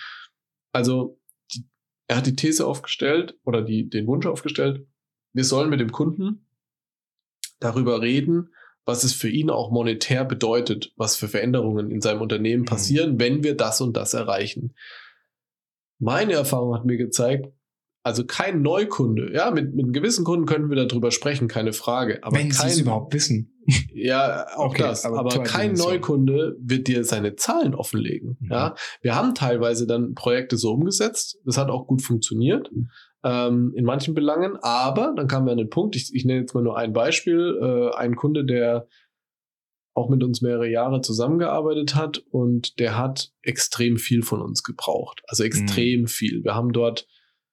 er hat die These aufgestellt oder den Wunsch aufgestellt, wir sollen mit dem Kunden darüber reden, was es für ihn auch monetär bedeutet, was für Veränderungen in seinem Unternehmen passieren, wenn wir das und das erreichen. Meine Erfahrung hat mir gezeigt, also kein Neukunde, ja, mit einem gewissen Kunden können wir darüber sprechen, keine Frage. Aber
wenn sie es überhaupt wissen.
Ja, auch okay, das. Aber kein Neukunde wird dir seine Zahlen offenlegen. Ja, wir haben teilweise dann Projekte so umgesetzt. Das hat auch gut funktioniert in manchen Belangen. Aber dann kamen wir an den Punkt, ich nenne jetzt mal nur ein Beispiel. Ein Kunde, der auch mit uns mehrere Jahre zusammengearbeitet hat, und der hat extrem viel von uns gebraucht. Also extrem viel. Wir haben dort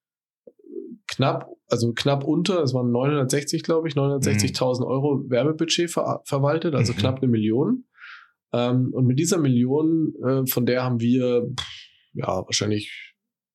knapp unter, es waren 960, glaube ich, 960.000 Euro Werbebudget verwaltet, also knapp 1 Million. Und mit dieser Million, von der haben wir wahrscheinlich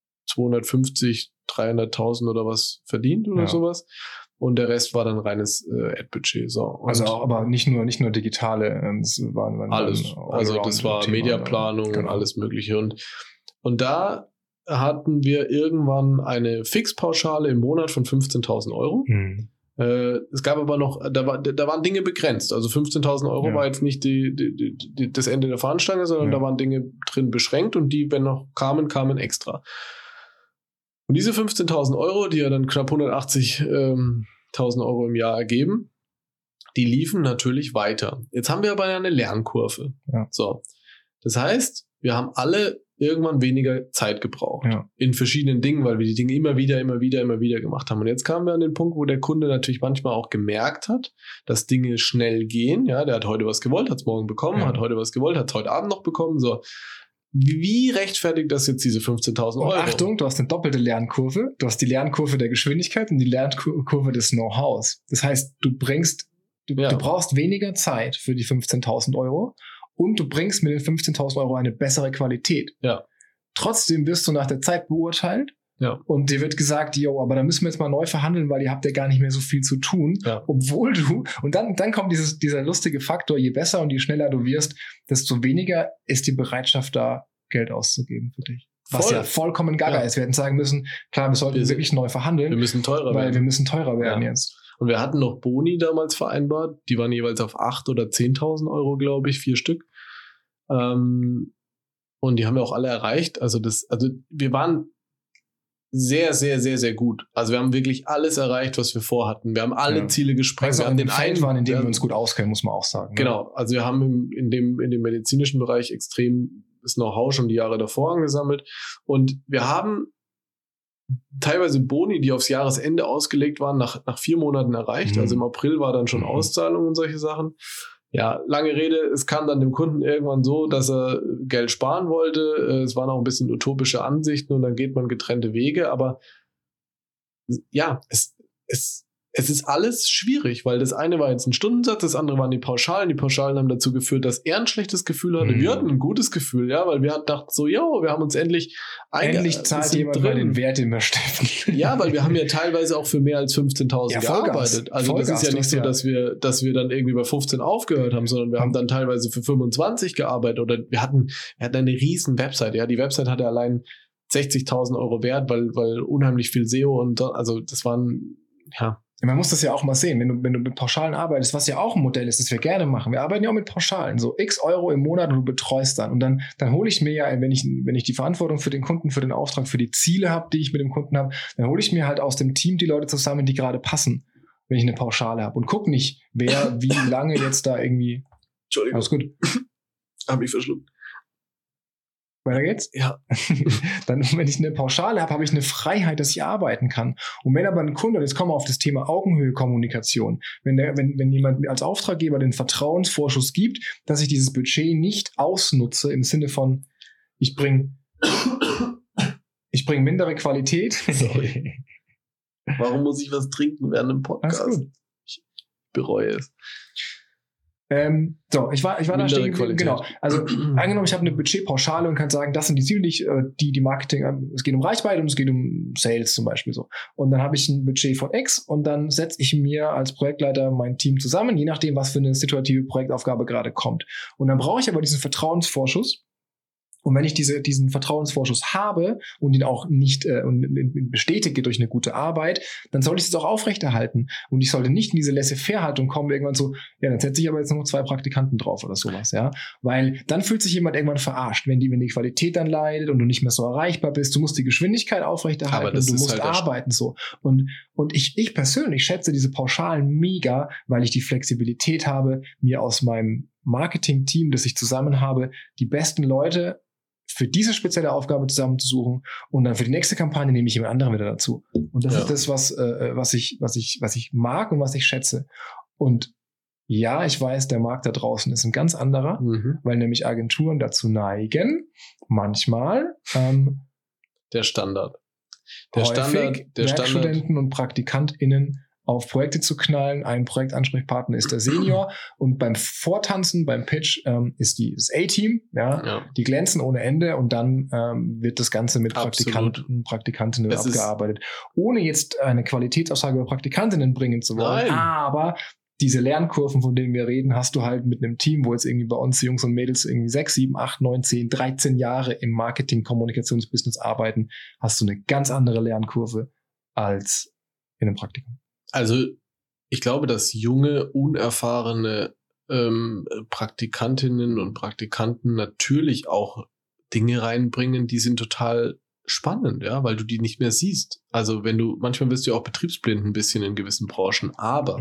250, 300.000 oder was verdient oder sowas. Und der Rest war dann reines Ad-Budget. So.
Also auch, aber nicht nur digitale, das waren
alles. Also das war Mediaplanung und alles Mögliche. Und da hatten wir irgendwann eine Fixpauschale im Monat von 15.000 Euro. Es gab aber noch, da waren Dinge begrenzt. Also 15.000 Euro war jetzt nicht das Ende der Fahnenstange, sondern da waren Dinge drin beschränkt, und die, wenn noch kamen extra. Und diese 15.000 Euro, die ja dann knapp 180.000 Euro im Jahr ergeben, die liefen natürlich weiter. Jetzt haben wir aber eine Lernkurve. Ja. So. Das heißt, wir haben alle irgendwann weniger Zeit gebraucht. Ja. In verschiedenen Dingen, weil wir die Dinge immer wieder gemacht haben. Und jetzt kamen wir an den Punkt, wo der Kunde natürlich manchmal auch gemerkt hat, dass Dinge schnell gehen. Ja, der hat heute was gewollt, hat es morgen bekommen, hat heute was gewollt, hat es heute Abend noch bekommen. So. Wie rechtfertigt das jetzt diese 15.000 Euro?
Und Achtung, du hast eine doppelte Lernkurve. Du hast die Lernkurve der Geschwindigkeit und die Lernkurve des Know-hows. Das heißt, du brauchst weniger Zeit für die 15.000 Euro. Und du bringst mit den 15.000 Euro eine bessere Qualität. Ja. Trotzdem wirst du nach der Zeit beurteilt. Ja. Und dir wird gesagt, aber da müssen wir jetzt mal neu verhandeln, weil ihr habt ja gar nicht mehr so viel zu tun. Ja. Obwohl und dann kommt dieser lustige Faktor, je besser und je schneller du wirst, desto weniger ist die Bereitschaft da, Geld auszugeben für dich. Was ja vollkommen gaga ist. Wir hätten sagen müssen, klar, wir sollten wirklich neu verhandeln.
Wir müssen teurer werden.
Wir müssen teurer werden jetzt.
Und wir hatten noch Boni damals vereinbart. Die waren jeweils auf 8.000 oder 10.000 Euro, glaube ich, 4 Stück. Und die haben wir auch alle erreicht. Also wir waren sehr, sehr, sehr, sehr gut. Also wir haben wirklich alles erreicht, was wir vorhatten. Wir haben alle Ziele gesprengt. Wir haben
den Feld waren, in dem wir uns gut auskennen, muss man auch sagen.
Genau. Also wir haben in dem medizinischen Bereich extrem das Know-how schon die Jahre davor angesammelt. Und wir haben teilweise Boni, die aufs Jahresende ausgelegt waren, nach 4 Monaten erreicht. Also im April war dann schon Auszahlung und solche Sachen. Ja, lange Rede, es kam dann dem Kunden irgendwann so, dass er Geld sparen wollte. Es waren auch ein bisschen utopische Ansichten und dann geht man getrennte Wege. Aber ja, es ist alles schwierig, weil das eine war jetzt ein Stundensatz, das andere waren die Pauschalen. Die Pauschalen haben dazu geführt, dass er ein schlechtes Gefühl hatte. Wir hatten ein gutes Gefühl, ja, weil wir dachten so, wir haben uns endlich
zahlt jemand mal den Wert, den wir stiften.
Ja, weil wir haben ja teilweise auch für mehr als 15.000 gearbeitet. Also das ist ja nicht so, dass wir dann irgendwie bei 15 aufgehört haben, sondern wir haben dann teilweise für 25 gearbeitet oder wir hatten eine riesen Website. Ja, die Website hatte allein 60.000 Euro wert, weil unheimlich viel SEO und also das waren, ja.
Man muss das ja auch mal sehen, wenn du mit Pauschalen arbeitest, was ja auch ein Modell ist, das wir gerne machen. Wir arbeiten ja auch mit Pauschalen, so x Euro im Monat und du betreust dann. Und dann hole ich mir ja, wenn ich die Verantwortung für den Kunden, für den Auftrag, für die Ziele habe, die ich mit dem Kunden habe, dann hole ich mir halt aus dem Team die Leute zusammen, die gerade passen, wenn ich eine Pauschale habe. Und guck nicht, wer wie lange jetzt da irgendwie...
Entschuldigung.
Alles gut.
Hab ich verschluckt.
Weiter geht's?
Ja.
Dann, wenn ich eine Pauschale habe, habe ich eine Freiheit, dass ich arbeiten kann. Und wenn aber ein Kunde, und jetzt kommen wir auf das Thema Augenhöhe-Kommunikation, wenn jemand als Auftraggeber den Vertrauensvorschuss gibt, dass ich dieses Budget nicht ausnutze im Sinne von, ich bring mindere Qualität.
Sorry. Warum muss ich was trinken während dem Podcast?
Alles gut.
Ich bereue es.
Ich war da stehen geblieben, genau. Also angenommen, ich habe eine Budgetpauschale und kann sagen, das sind die Ziele, die Marketing, es geht um Reichweite und es geht um Sales zum Beispiel so. Und dann habe ich ein Budget von X und dann setze ich mir als Projektleiter mein Team zusammen, je nachdem, was für eine situative Projektaufgabe gerade kommt. Und dann brauche ich aber diesen Vertrauensvorschuss. Und wenn ich diesen Vertrauensvorschuss habe und ihn auch nicht bestätige durch eine gute Arbeit, dann sollte ich es auch aufrechterhalten. Und ich sollte nicht in diese Laissez-faire-Haltung kommen, irgendwann so, ja, dann setze ich aber jetzt noch 2 Praktikanten drauf oder sowas, ja. Weil dann fühlt sich jemand irgendwann verarscht, wenn die Qualität dann leidet und du nicht mehr so erreichbar bist. Du musst die Geschwindigkeit aufrechterhalten und du musst halt arbeiten so. Und ich persönlich schätze diese Pauschalen mega, weil ich die Flexibilität habe, mir aus meinem Marketing-Team, das ich zusammen habe, die besten Leute für diese spezielle Aufgabe zusammenzusuchen und dann für die nächste Kampagne nehme ich jemand anderen wieder dazu. Und das ist das, was ich mag und was ich schätze. Und ja, ich weiß, der Markt da draußen ist ein ganz anderer, weil nämlich Agenturen dazu neigen, manchmal
der Standard.
Der Werkstudenten und PraktikantInnen auf Projekte zu knallen. Ein Projektansprechpartner ist der Senior und beim Vortanzen, beim Pitch ist das A-Team, die glänzen ohne Ende und dann wird das Ganze mit Praktikantinnen abgearbeitet. Ohne jetzt eine Qualitätsaussage über Praktikantinnen bringen zu wollen, aber diese Lernkurven, von denen wir reden, hast du halt mit einem Team, wo jetzt irgendwie bei uns die Jungs und Mädels irgendwie 6, 7, 8, 9, 10, 13 Jahre im Marketing-Kommunikationsbusiness arbeiten, hast du eine ganz andere Lernkurve als in einem Praktikum.
Also ich glaube, dass junge, unerfahrene Praktikantinnen und Praktikanten natürlich auch Dinge reinbringen, die sind total spannend, ja, weil du die nicht mehr siehst. Also manchmal wirst du ja auch betriebsblind ein bisschen in gewissen Branchen, aber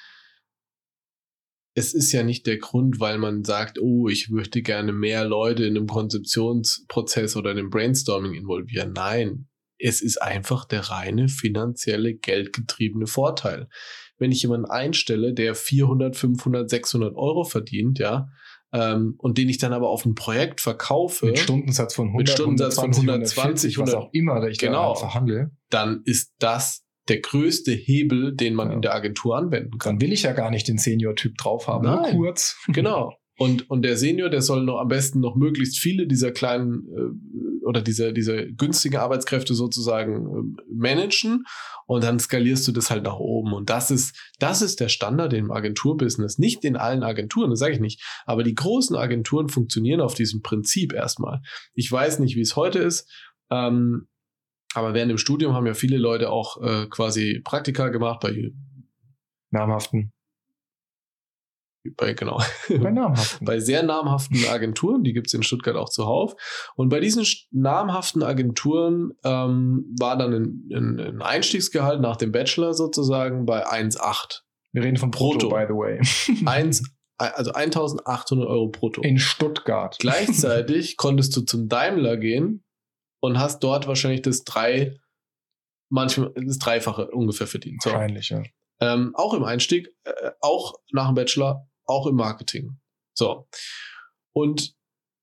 es ist ja nicht der Grund, weil man sagt, oh, ich möchte gerne mehr Leute in einem Konzeptionsprozess oder in einem Brainstorming involvieren. Nein. Es ist einfach der reine finanzielle, geldgetriebene Vorteil. Wenn ich jemanden einstelle, der 400, 500, 600 Euro verdient, und den ich dann aber auf ein Projekt verkaufe.
Mit Stundensatz von 100, 120, was auch immer, ich da verhandle.
Dann ist das der größte Hebel, den man in der Agentur anwenden kann.
Dann will ich ja gar nicht den Senior-Typ drauf haben, nur kurz.
Genau. Und der Senior, der soll noch am besten noch möglichst viele dieser kleinen oder diese günstigen Arbeitskräfte sozusagen managen und dann skalierst du das halt nach oben. Und das ist der Standard im Agenturbusiness. Nicht in allen Agenturen, das sage ich nicht. Aber die großen Agenturen funktionieren auf diesem Prinzip erstmal. Ich weiß nicht, wie es heute ist, aber während dem Studium haben ja viele Leute auch quasi Praktika gemacht bei
namhaften
Genau.
Bei namhaften.
Bei sehr namhaften Agenturen, die gibt es in Stuttgart auch zuhauf. Und bei diesen namhaften Agenturen war dann ein Einstiegsgehalt nach dem Bachelor sozusagen bei 1,8.
Wir reden von Brutto, by the way.
Also 1.800 Euro brutto.
In Stuttgart.
Gleichzeitig konntest du zum Daimler gehen und hast dort wahrscheinlich manchmal das Dreifache ungefähr verdient. So.
Wahrscheinlich, ja.
Auch im Einstieg, auch nach dem Bachelor, auch im Marketing. So. Und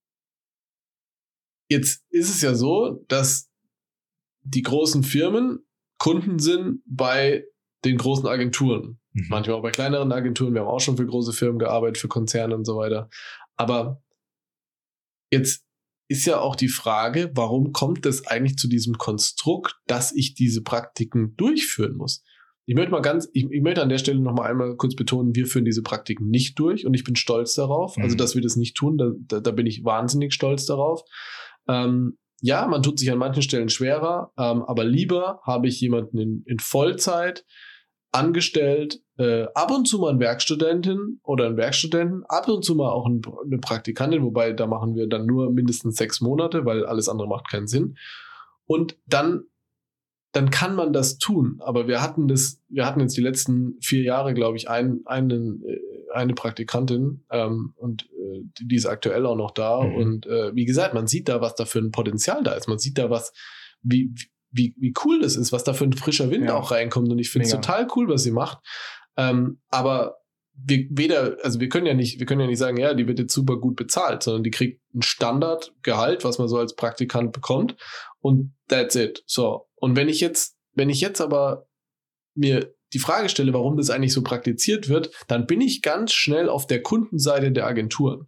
jetzt ist es ja so, dass die großen Firmen Kunden sind bei den großen Agenturen. Manchmal auch bei kleineren Agenturen. Wir haben auch schon für große Firmen gearbeitet, für Konzerne und so weiter. Aber jetzt ist ja auch die Frage, warum kommt es eigentlich zu diesem Konstrukt, dass ich diese Praktiken durchführen muss? Ich möchte an der Stelle noch mal einmal kurz betonen, wir führen diese Praktiken nicht durch und ich bin stolz darauf, also dass wir das nicht tun, da bin ich wahnsinnig stolz darauf. Ja, man tut sich an manchen Stellen schwerer, aber lieber habe ich jemanden in Vollzeit angestellt, ab und zu mal eine Werkstudentin oder einen Werkstudenten, ab und zu mal auch eine Praktikantin, wobei da machen wir dann nur mindestens 6 Monate, weil alles andere macht keinen Sinn. Und dann kann man das tun. Aber wir hatten jetzt die letzten 4 Jahre, glaube ich, eine Praktikantin und die ist aktuell auch noch da. Und wie gesagt, man sieht da, was da für ein Potenzial da ist. Man sieht da wie cool das ist, was da für ein frischer Wind auch reinkommt. Und ich finde es total cool, was sie macht. Aber wir können ja nicht sagen, ja, die wird jetzt super gut bezahlt, sondern die kriegt ein Standardgehalt, was man so als Praktikant bekommt. Und that's it. So. Und wenn ich jetzt aber mir die Frage stelle, warum das eigentlich so praktiziert wird, dann bin ich ganz schnell auf der Kundenseite der Agenturen.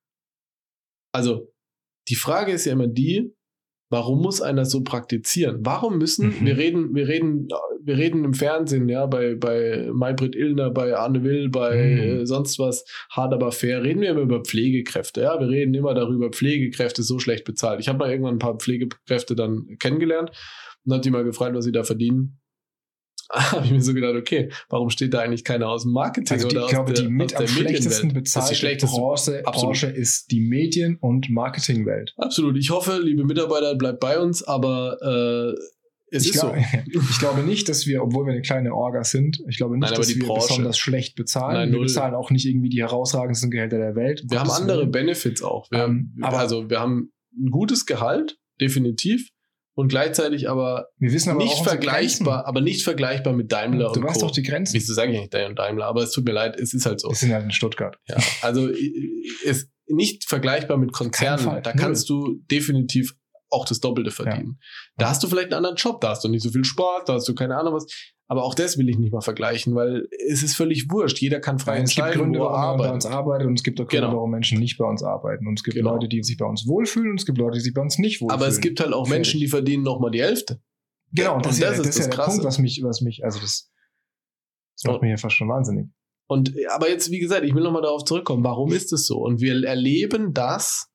Also, die Frage ist ja immer die, warum muss einer so praktizieren? Warum müssen, wir reden im Fernsehen, ja, bei Maybrit Illner, bei Anne Will, bei sonst was, hart aber fair, reden wir immer über Pflegekräfte, ja, wir reden immer darüber, Pflegekräfte so schlecht bezahlt. Ich habe mal irgendwann ein paar Pflegekräfte dann kennengelernt und habe die mal gefragt, was sie da verdienen. Habe ich mir so gedacht, okay, warum steht da eigentlich keiner aus dem Marketing
also
oder
ich glaube,
aus der
die mit am schlechtesten bezahlte Branche ist die Medien- und Marketingwelt.
Absolut. Ich hoffe, liebe Mitarbeiter, bleibt bei uns, aber es ist so.
Ich glaube nicht, dass wir, obwohl wir eine kleine Orga sind, dass wir besonders schlecht bezahlen.
Nein,
wir bezahlen auch nicht irgendwie die herausragendsten Gehälter der Welt.
Wir haben andere Benefits auch. Wir haben ein gutes Gehalt, definitiv. Und gleichzeitig aber nicht vergleichbar mit Daimler und Co.
Du weißt doch die Grenzen.
Wieso sage ich nicht Daimler, aber es tut mir leid, es ist halt so.
Wir sind halt in Stuttgart.
Ja, also ist nicht vergleichbar mit Konzernen. Da kannst du definitiv auch das Doppelte verdienen. Ja. Da hast du vielleicht einen anderen Job, da hast du nicht so viel Spaß, da hast du keine Ahnung was. Aber auch das will ich nicht mal vergleichen, weil es ist völlig wurscht. Jeder kann frei entscheiden,
es gibt Gründe, warum man bei uns arbeitet, und es gibt auch Gründe, warum Menschen nicht bei uns arbeiten. Und es gibt Leute, die sich bei uns wohlfühlen, und es gibt Leute, die sich bei uns nicht wohlfühlen.
Aber es gibt halt auch Menschen, die verdienen nochmal die Hälfte.
Genau, und das ist ja der Punkt, was mich, also das macht mich ja fast schon wahnsinnig.
Aber jetzt, wie gesagt, ich will nochmal darauf zurückkommen. Warum ist es so? Und wir erleben das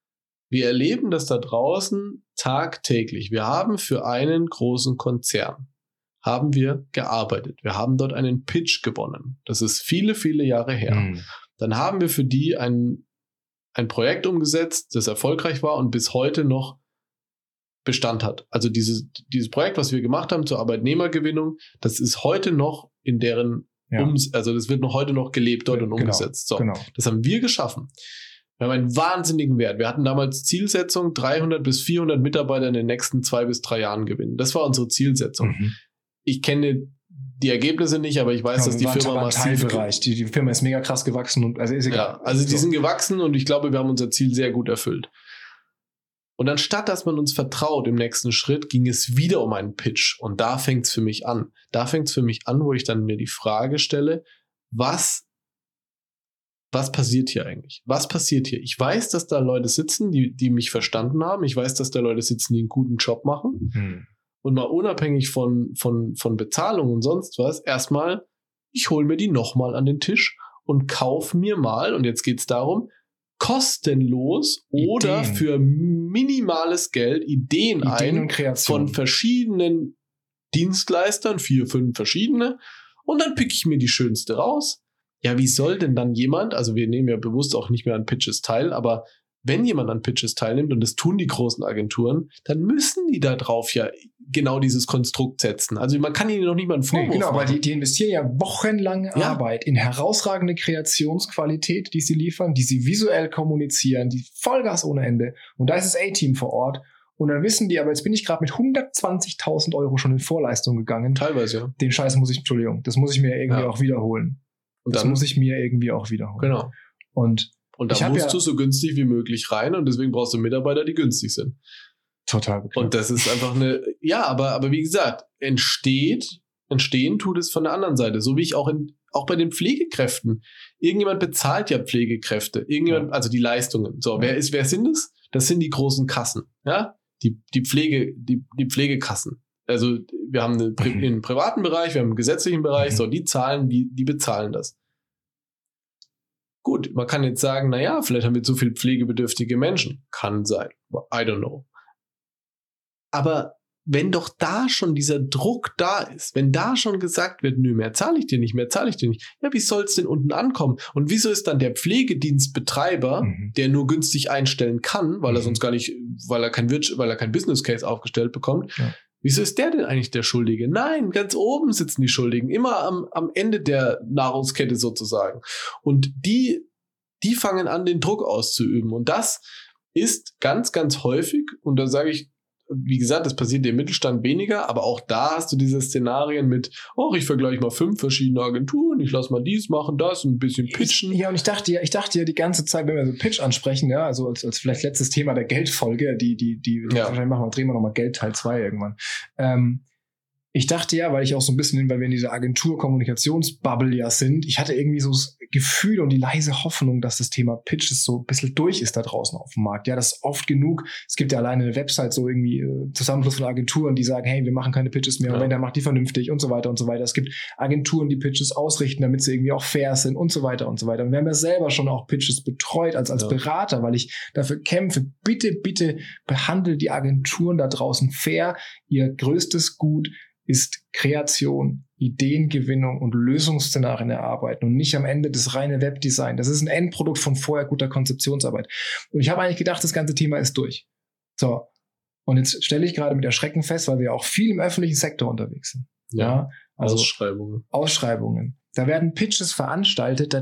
da draußen tagtäglich. Wir haben für einen großen Konzern gearbeitet. Wir haben dort einen Pitch gewonnen. Das ist viele, viele Jahre her. Dann haben wir für die ein Projekt umgesetzt, das erfolgreich war und bis heute noch Bestand hat. Also dieses Projekt, was wir gemacht haben zur Arbeitnehmergewinnung, das ist heute noch in deren also das wird noch heute noch gelebt dort und umgesetzt. So, das haben wir geschaffen. Wir haben einen wahnsinnigen Wert. Wir hatten damals Zielsetzung, 300 bis 400 Mitarbeiter in den nächsten 2 bis 3 Jahren gewinnen. Das war unsere Zielsetzung. Ich kenne die Ergebnisse nicht, aber ich weiß, dass die Firma massiv...
Die Firma ist mega krass gewachsen. Und also ist egal.
Ja, also die sind gewachsen und ich glaube, wir haben unser Ziel sehr gut erfüllt. Und anstatt, dass man uns vertraut im nächsten Schritt, ging es wieder um einen Pitch. Und da fängt es für mich an. Wo ich dann mir die Frage stelle, was passiert hier eigentlich? Was passiert hier? Ich weiß, dass da Leute sitzen, die mich verstanden haben. Ich weiß, dass da Leute sitzen, die einen guten Job machen. Und mal unabhängig von Bezahlung und sonst was, erstmal, ich hole mir die nochmal an den Tisch und kaufe mir mal, und jetzt geht es darum, kostenlos oder für minimales Geld Ideen ein von verschiedenen Dienstleistern, 4, 5 verschiedene, und dann pick ich mir die schönste raus, ja, wie soll denn dann jemand, also wir nehmen ja bewusst auch nicht mehr an Pitches teil, aber wenn jemand an Pitches teilnimmt, und das tun die großen Agenturen, dann müssen die da drauf ja genau dieses Konstrukt setzen. Also man kann ihnen noch nicht mal einen Vorwurf
genau,
machen.
weil die investieren ja wochenlange Arbeit in herausragende Kreationsqualität, die sie liefern, die sie visuell kommunizieren, die Vollgas ohne Ende. Und da ist das A-Team vor Ort. Und dann wissen die, aber jetzt bin ich gerade mit 120.000 Euro schon in Vorleistung gegangen.
Teilweise, ja.
Den Scheiß muss ich, das muss ich mir irgendwie auch wiederholen.
Und
das
dann
muss ich mir irgendwie auch wiederholen.
Genau.
Und
da musst du so günstig wie möglich rein und deswegen brauchst du Mitarbeiter, die günstig sind.
Total bekannt.
Und das ist einfach aber wie gesagt, entstehen tut es von der anderen Seite. So wie ich auch bei den Pflegekräften. Irgendjemand bezahlt ja Pflegekräfte. Also die Leistungen. So, wer sind es? Das sind die großen Kassen. Ja? Die Pflegekassen. Also wir haben einen privaten Bereich, wir haben einen gesetzlichen Bereich, so die zahlen, die bezahlen das. Gut, man kann jetzt sagen, naja, vielleicht haben wir zu viel pflegebedürftige Menschen. Kann sein. I don't know. Aber wenn doch da schon dieser Druck da ist, wenn da schon gesagt wird, nö, mehr zahle ich dir nicht, ja, wie soll es denn unten ankommen? Und wieso ist dann der Pflegedienstbetreiber, der nur günstig einstellen kann, weil er sonst gar nicht, weil er kein Business Case aufgestellt bekommt, wieso ist der denn eigentlich der Schuldige? Nein, ganz oben sitzen die Schuldigen, immer am Ende der Nahrungskette sozusagen. Und die fangen an, den Druck auszuüben. Und das ist ganz, ganz häufig, und da sage ich, wie gesagt, das passiert im Mittelstand weniger, aber auch da hast du diese Szenarien mit, ich vergleiche mal 5 verschiedene Agenturen, ich lasse mal dies machen, das, ein bisschen pitchen.
Und ich dachte ja die ganze Zeit, wenn wir so Pitch ansprechen, ja, also als vielleicht letztes Thema der Geldfolge, wahrscheinlich drehen wir nochmal Geld Teil 2 irgendwann. Ich dachte ja, weil ich auch so ein bisschen, weil wir in dieser Agentur-Kommunikationsbubble ja sind, ich hatte irgendwie so das Gefühl und die leise Hoffnung, dass das Thema Pitches so ein bisschen durch ist da draußen auf dem Markt. Ja, das ist oft genug. Es gibt ja alleine eine Website, so irgendwie Zusammenschluss von Agenturen, die sagen, hey, wir machen keine Pitches mehr, und wenn, dann macht die vernünftig und so weiter und so weiter. Es gibt Agenturen, die Pitches ausrichten, damit sie irgendwie auch fair sind und so weiter und so weiter. Und wir haben ja selber schon auch Pitches betreut als Berater, weil ich dafür kämpfe. Bitte behandelt die Agenturen da draußen fair. Ihr größtes Gut ist Kreation, Ideengewinnung und Lösungsszenarien erarbeiten und nicht am Ende das reine Webdesign. Das ist ein Endprodukt von vorher guter Konzeptionsarbeit. Und ich habe eigentlich gedacht, das ganze Thema ist durch. So. Und jetzt stelle ich gerade mit Erschrecken fest, weil wir auch viel im öffentlichen Sektor unterwegs sind. Ja, also Ausschreibungen. Da werden Pitches veranstaltet,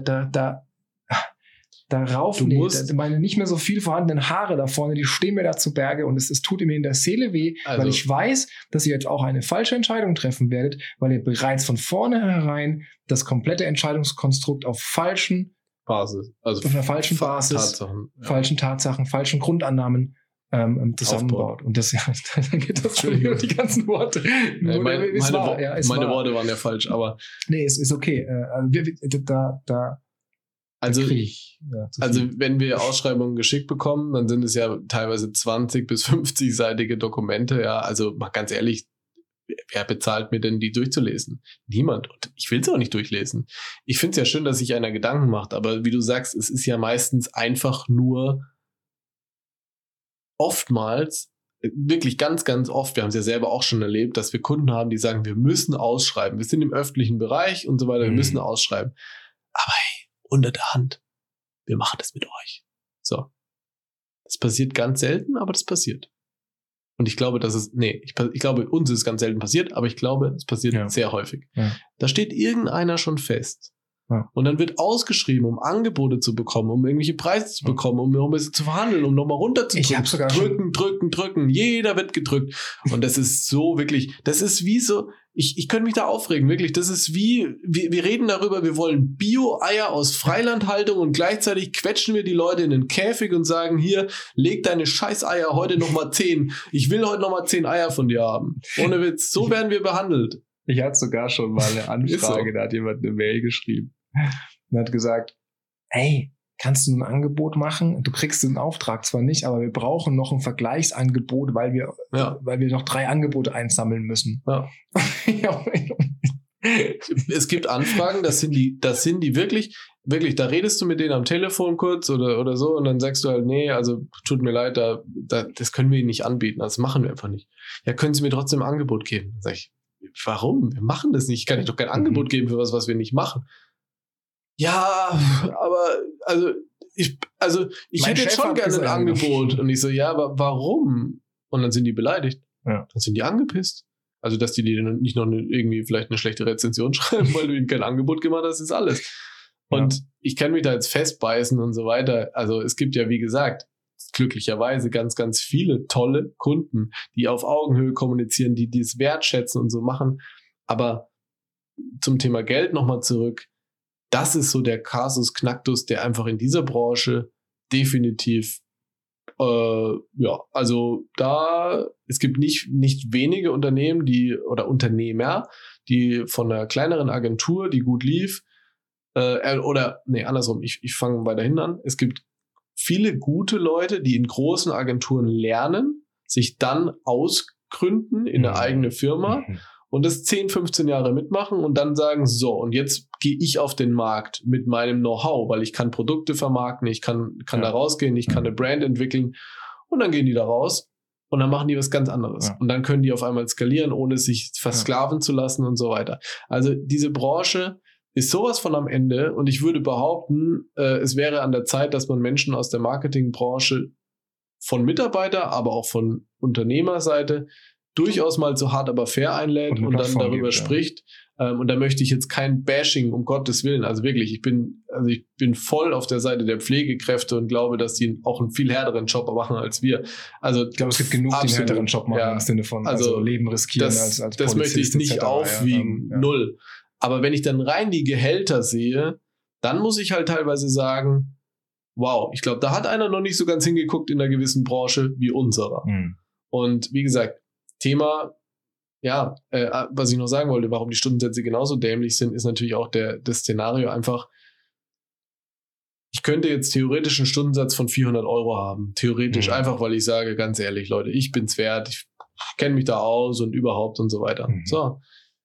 meine nicht mehr so viel vorhandenen Haare da vorne, die stehen mir da zu Berge, und es tut mir in der Seele weh, weil ich weiß, dass ihr jetzt auch eine falsche Entscheidung treffen werdet, weil ihr bereits von vornherein das komplette Entscheidungskonstrukt auf falschen Basis, falschen Tatsachen, falschen Grundannahmen zusammenbaut. Und das, dann geht das schon über die ganzen Worte.
Meine Worte waren ja falsch, aber
nee, es ist okay.
Also wenn wir Ausschreibungen geschickt bekommen, dann sind es ja teilweise 20- bis 50-seitige Dokumente. Ja, also mal ganz ehrlich, wer bezahlt mir denn, die durchzulesen? Niemand. Und ich will es auch nicht durchlesen. Ich finde es ja schön, dass sich einer Gedanken macht, aber wie du sagst, es ist ja meistens einfach nur oftmals, wirklich ganz, ganz oft, wir haben es ja selber auch schon erlebt, dass wir Kunden haben, die sagen, wir müssen ausschreiben. Wir sind im öffentlichen Bereich und so weiter, wir müssen ausschreiben. Aber hey, unter der Hand. Wir machen das mit euch. So. Das passiert ganz selten, aber das passiert. Und ich glaube, ich glaube, uns ist es ganz selten passiert, aber ich glaube, es passiert sehr häufig. Ja. Da steht irgendeiner schon fest. Ja. Und dann wird ausgeschrieben, um Angebote zu bekommen, um irgendwelche Preise zu bekommen, um ein bisschen zu verhandeln, um nochmal runterzudrücken.
Ich habe sogar
drücken. Jeder wird gedrückt. Und das ist so wirklich, das ist wie so, ich könnte mich da aufregen, wirklich. Das ist wie, wir reden darüber, wir wollen Bio-Eier aus Freilandhaltung und gleichzeitig quetschen wir die Leute in den Käfig und sagen, hier, leg deine Scheiß-Eier heute nochmal 10. Ich will heute nochmal 10 Eier von dir haben. Ohne Witz. So werden wir behandelt.
Ich hatte sogar schon mal eine Anfrage, da hat jemand eine Mail geschrieben und hat gesagt, hey, kannst du ein Angebot machen? Du kriegst den Auftrag zwar nicht, aber wir brauchen noch ein Vergleichsangebot, weil wir noch 3 Angebote einsammeln müssen.
Ja. Es gibt Anfragen, das sind die wirklich, da redest du mit denen am Telefon kurz oder so und dann sagst du halt, nee, also tut mir leid, das können wir ihnen nicht anbieten, das machen wir einfach nicht. Ja, können Sie mir trotzdem ein Angebot geben? Dann sag ich, warum? Wir machen das nicht. Ich kann dir doch kein Angebot geben für was wir nicht machen. ja, aber ich hätte jetzt schon gerne ein Angebot. Und ich so, ja, aber warum? Und dann sind die beleidigt.
Ja.
Dann sind die angepisst. Also, dass die dir nicht noch irgendwie vielleicht eine schlechte Rezension schreiben, weil du ihnen kein Angebot gemacht hast, ist alles. Und ich kann mich da jetzt festbeißen und so weiter. Also es gibt ja, wie gesagt, glücklicherweise ganz, ganz viele tolle Kunden, die auf Augenhöhe kommunizieren, die es wertschätzen und so machen. Aber zum Thema Geld nochmal zurück. Das ist so der Kasus Knacktus, der einfach in dieser Branche definitiv, also es gibt nicht wenige Unternehmen, oder Unternehmer, die von einer kleineren Agentur, die gut lief, andersrum, ich fange weiterhin an. Es gibt viele gute Leute, die in großen Agenturen lernen, sich dann ausgründen in eine eigene Firma und das 10, 15 Jahre mitmachen und dann sagen, so, und jetzt gehe ich auf den Markt mit meinem Know-how, weil ich kann Produkte vermarkten, ich kann da rausgehen, ich kann eine Brand entwickeln und dann gehen die da raus und dann machen die was ganz anderes. Und dann können die auf einmal skalieren, ohne sich versklaven zu lassen und so weiter. Also diese Branche ist sowas von am Ende und ich würde behaupten, es wäre an der Zeit, dass man Menschen aus der Marketingbranche von Mitarbeiter, aber auch von Unternehmerseite durchaus mal so hart, aber fair einlädt und dann darüber spricht. Und da möchte ich jetzt kein Bashing, um Gottes Willen. Also wirklich, ich bin voll auf der Seite der Pflegekräfte und glaube, dass die auch einen viel härteren Job machen als wir. Also
ich glaube, es gibt genug, die einen härteren Job machen im Sinne von Leben riskieren als
das möchte ich nicht aufwiegen, null. Aber wenn ich dann rein die Gehälter sehe, dann muss ich halt teilweise sagen, wow, ich glaube, da hat einer noch nicht so ganz hingeguckt in einer gewissen Branche wie unserer. Und wie gesagt, Thema, was ich noch sagen wollte, warum die Stundensätze genauso dämlich sind, ist natürlich auch das Szenario einfach, ich könnte jetzt theoretisch einen Stundensatz von 400 € haben. Theoretisch, einfach weil ich sage, ganz ehrlich, Leute, ich bin's wert, ich kenne mich da aus und überhaupt und so weiter. So.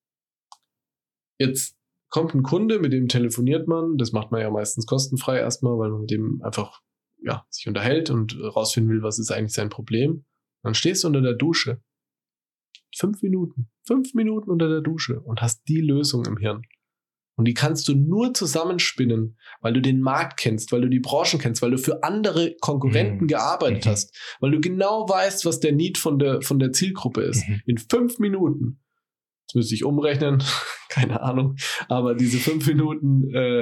Jetzt kommt ein Kunde, mit dem telefoniert man, das macht man ja meistens kostenfrei erstmal, weil man mit dem einfach sich unterhält und rausfinden will, was ist eigentlich sein Problem. Dann stehst du unter der Dusche. 5 Minuten unter der Dusche und hast die Lösung im Hirn. Und die kannst du nur zusammenspinnen, weil du den Markt kennst, weil du die Branchen kennst, weil du für andere Konkurrenten gearbeitet hast, weil du genau weißt, was der Need von der Zielgruppe ist. In 5 Minuten. Das müsste ich umrechnen, keine Ahnung. Aber diese 5 Minuten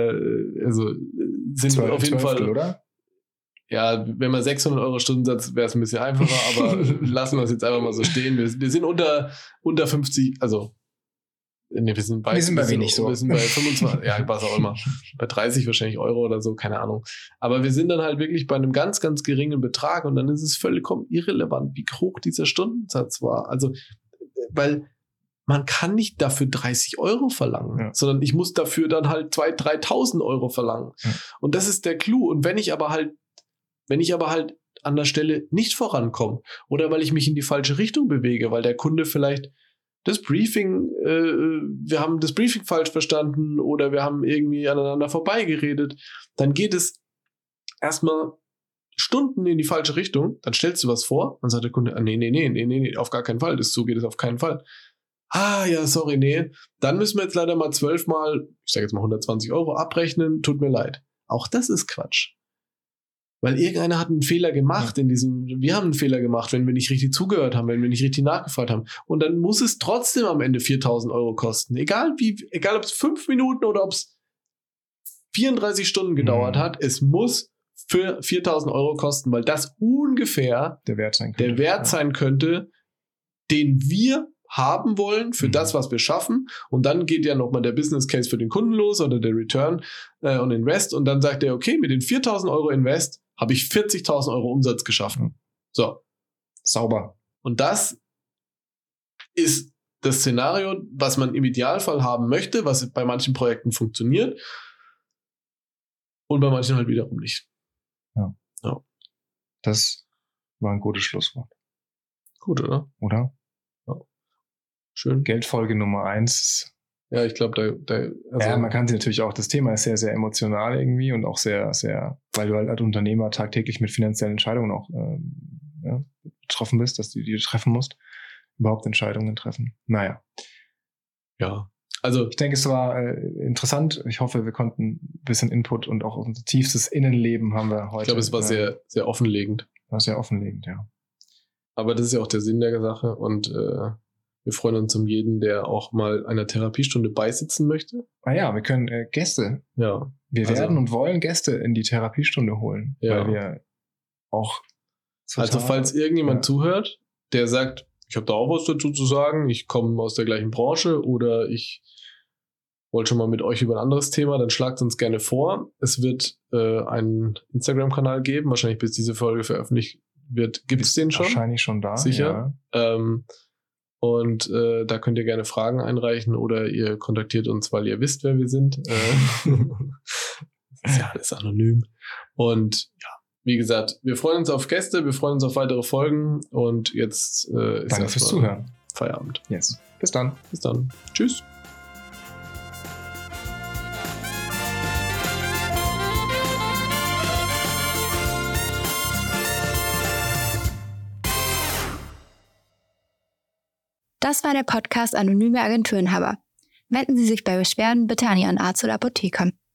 sind auf jeden Fall,
oder?
Ja, wenn man 600 € Stundensatz, wäre es ein bisschen einfacher, aber lassen wir es jetzt einfach mal so stehen. Wir sind unter 50, also wir sind bei wenig so. Wir sind bei 25, was auch immer, bei 30 wahrscheinlich Euro oder so, keine Ahnung. Aber wir sind dann halt wirklich bei einem ganz, ganz geringen Betrag und dann ist es vollkommen irrelevant, wie hoch dieser Stundensatz war. Also, weil man kann nicht dafür 30 € verlangen, sondern ich muss dafür dann halt 2.000, 3.000 € verlangen. Und das ist der Clou. Und wenn ich aber halt an der Stelle nicht vorankomme oder weil ich mich in die falsche Richtung bewege, weil der Kunde vielleicht wir haben das Briefing falsch verstanden oder wir haben irgendwie aneinander vorbeigeredet, dann geht es erstmal Stunden in die falsche Richtung, dann stellst du was vor, dann sagt der Kunde, nee, auf gar keinen Fall, so geht es auf keinen Fall. Sorry, nee. Dann müssen wir jetzt leider mal 12 Mal, ich sage jetzt mal 120 € abrechnen, tut mir leid. Auch das ist Quatsch. Weil irgendeiner hat einen Fehler gemacht wir haben einen Fehler gemacht, wenn wir nicht richtig zugehört haben, wenn wir nicht richtig nachgefragt haben. Und dann muss es trotzdem am Ende 4.000 € kosten. Egal ob es 5 Minuten oder ob es 34 Stunden gedauert hat, es muss für 4.000 € kosten, weil das ungefähr der Wert sein könnte, den wir haben wollen für das, was wir schaffen. Und dann geht ja nochmal der Business Case für den Kunden los oder der Return und Invest. Und dann sagt er, okay, mit den 4.000 € Invest habe ich 40.000 € Umsatz geschaffen. So.
Sauber.
Und das ist das Szenario, was man im Idealfall haben möchte, was bei manchen Projekten funktioniert und bei manchen halt wiederum nicht.
Ja. Das war ein gutes Schlusswort.
Gut, oder?
Oder?
Schön.
Geldfolge Nummer 1.
Ja, ich glaube,
man kann sich natürlich auch, das Thema ist sehr, sehr emotional irgendwie und auch sehr, sehr, weil du halt als Unternehmer tagtäglich mit finanziellen Entscheidungen auch betroffen bist, dass du die treffen musst, überhaupt Entscheidungen treffen. Naja.
Ja, also
ich denke, es war interessant. Ich hoffe, wir konnten bisschen Input und auch unser tiefstes Innenleben haben wir heute.
Ich glaube, es war sehr, sehr offenlegend.
War sehr offenlegend, ja.
Aber das ist ja auch der Sinn der Sache und wir freuen uns um jeden, der auch mal einer Therapiestunde beisitzen möchte.
Ah ja, wir können Gäste.
Ja.
Wir werden und wollen Gäste in die Therapiestunde holen, weil wir auch
also falls irgendjemand zuhört, der sagt, ich habe da auch was dazu zu sagen, ich komme aus der gleichen Branche oder ich wollte schon mal mit euch über ein anderes Thema, dann schlagt uns gerne vor. Es wird einen Instagram-Kanal geben, wahrscheinlich bis diese Folge veröffentlicht wird, gibt es den schon?
Wahrscheinlich schon da.
Sicher. Ja. Und da könnt ihr gerne Fragen einreichen oder ihr kontaktiert uns, weil ihr wisst, wer wir sind. Das ist ja alles anonym. Und ja, wie gesagt, wir freuen uns auf Gäste, wir freuen uns auf weitere Folgen und jetzt ist
danke fürs Zuhören.
Feierabend.
Yes. Bis dann.
Bis dann. Tschüss.
Das war der Podcast Anonyme Agenturenhaber. Wenden Sie sich bei Beschwerden bitte an Ihren Arzt oder Apotheker.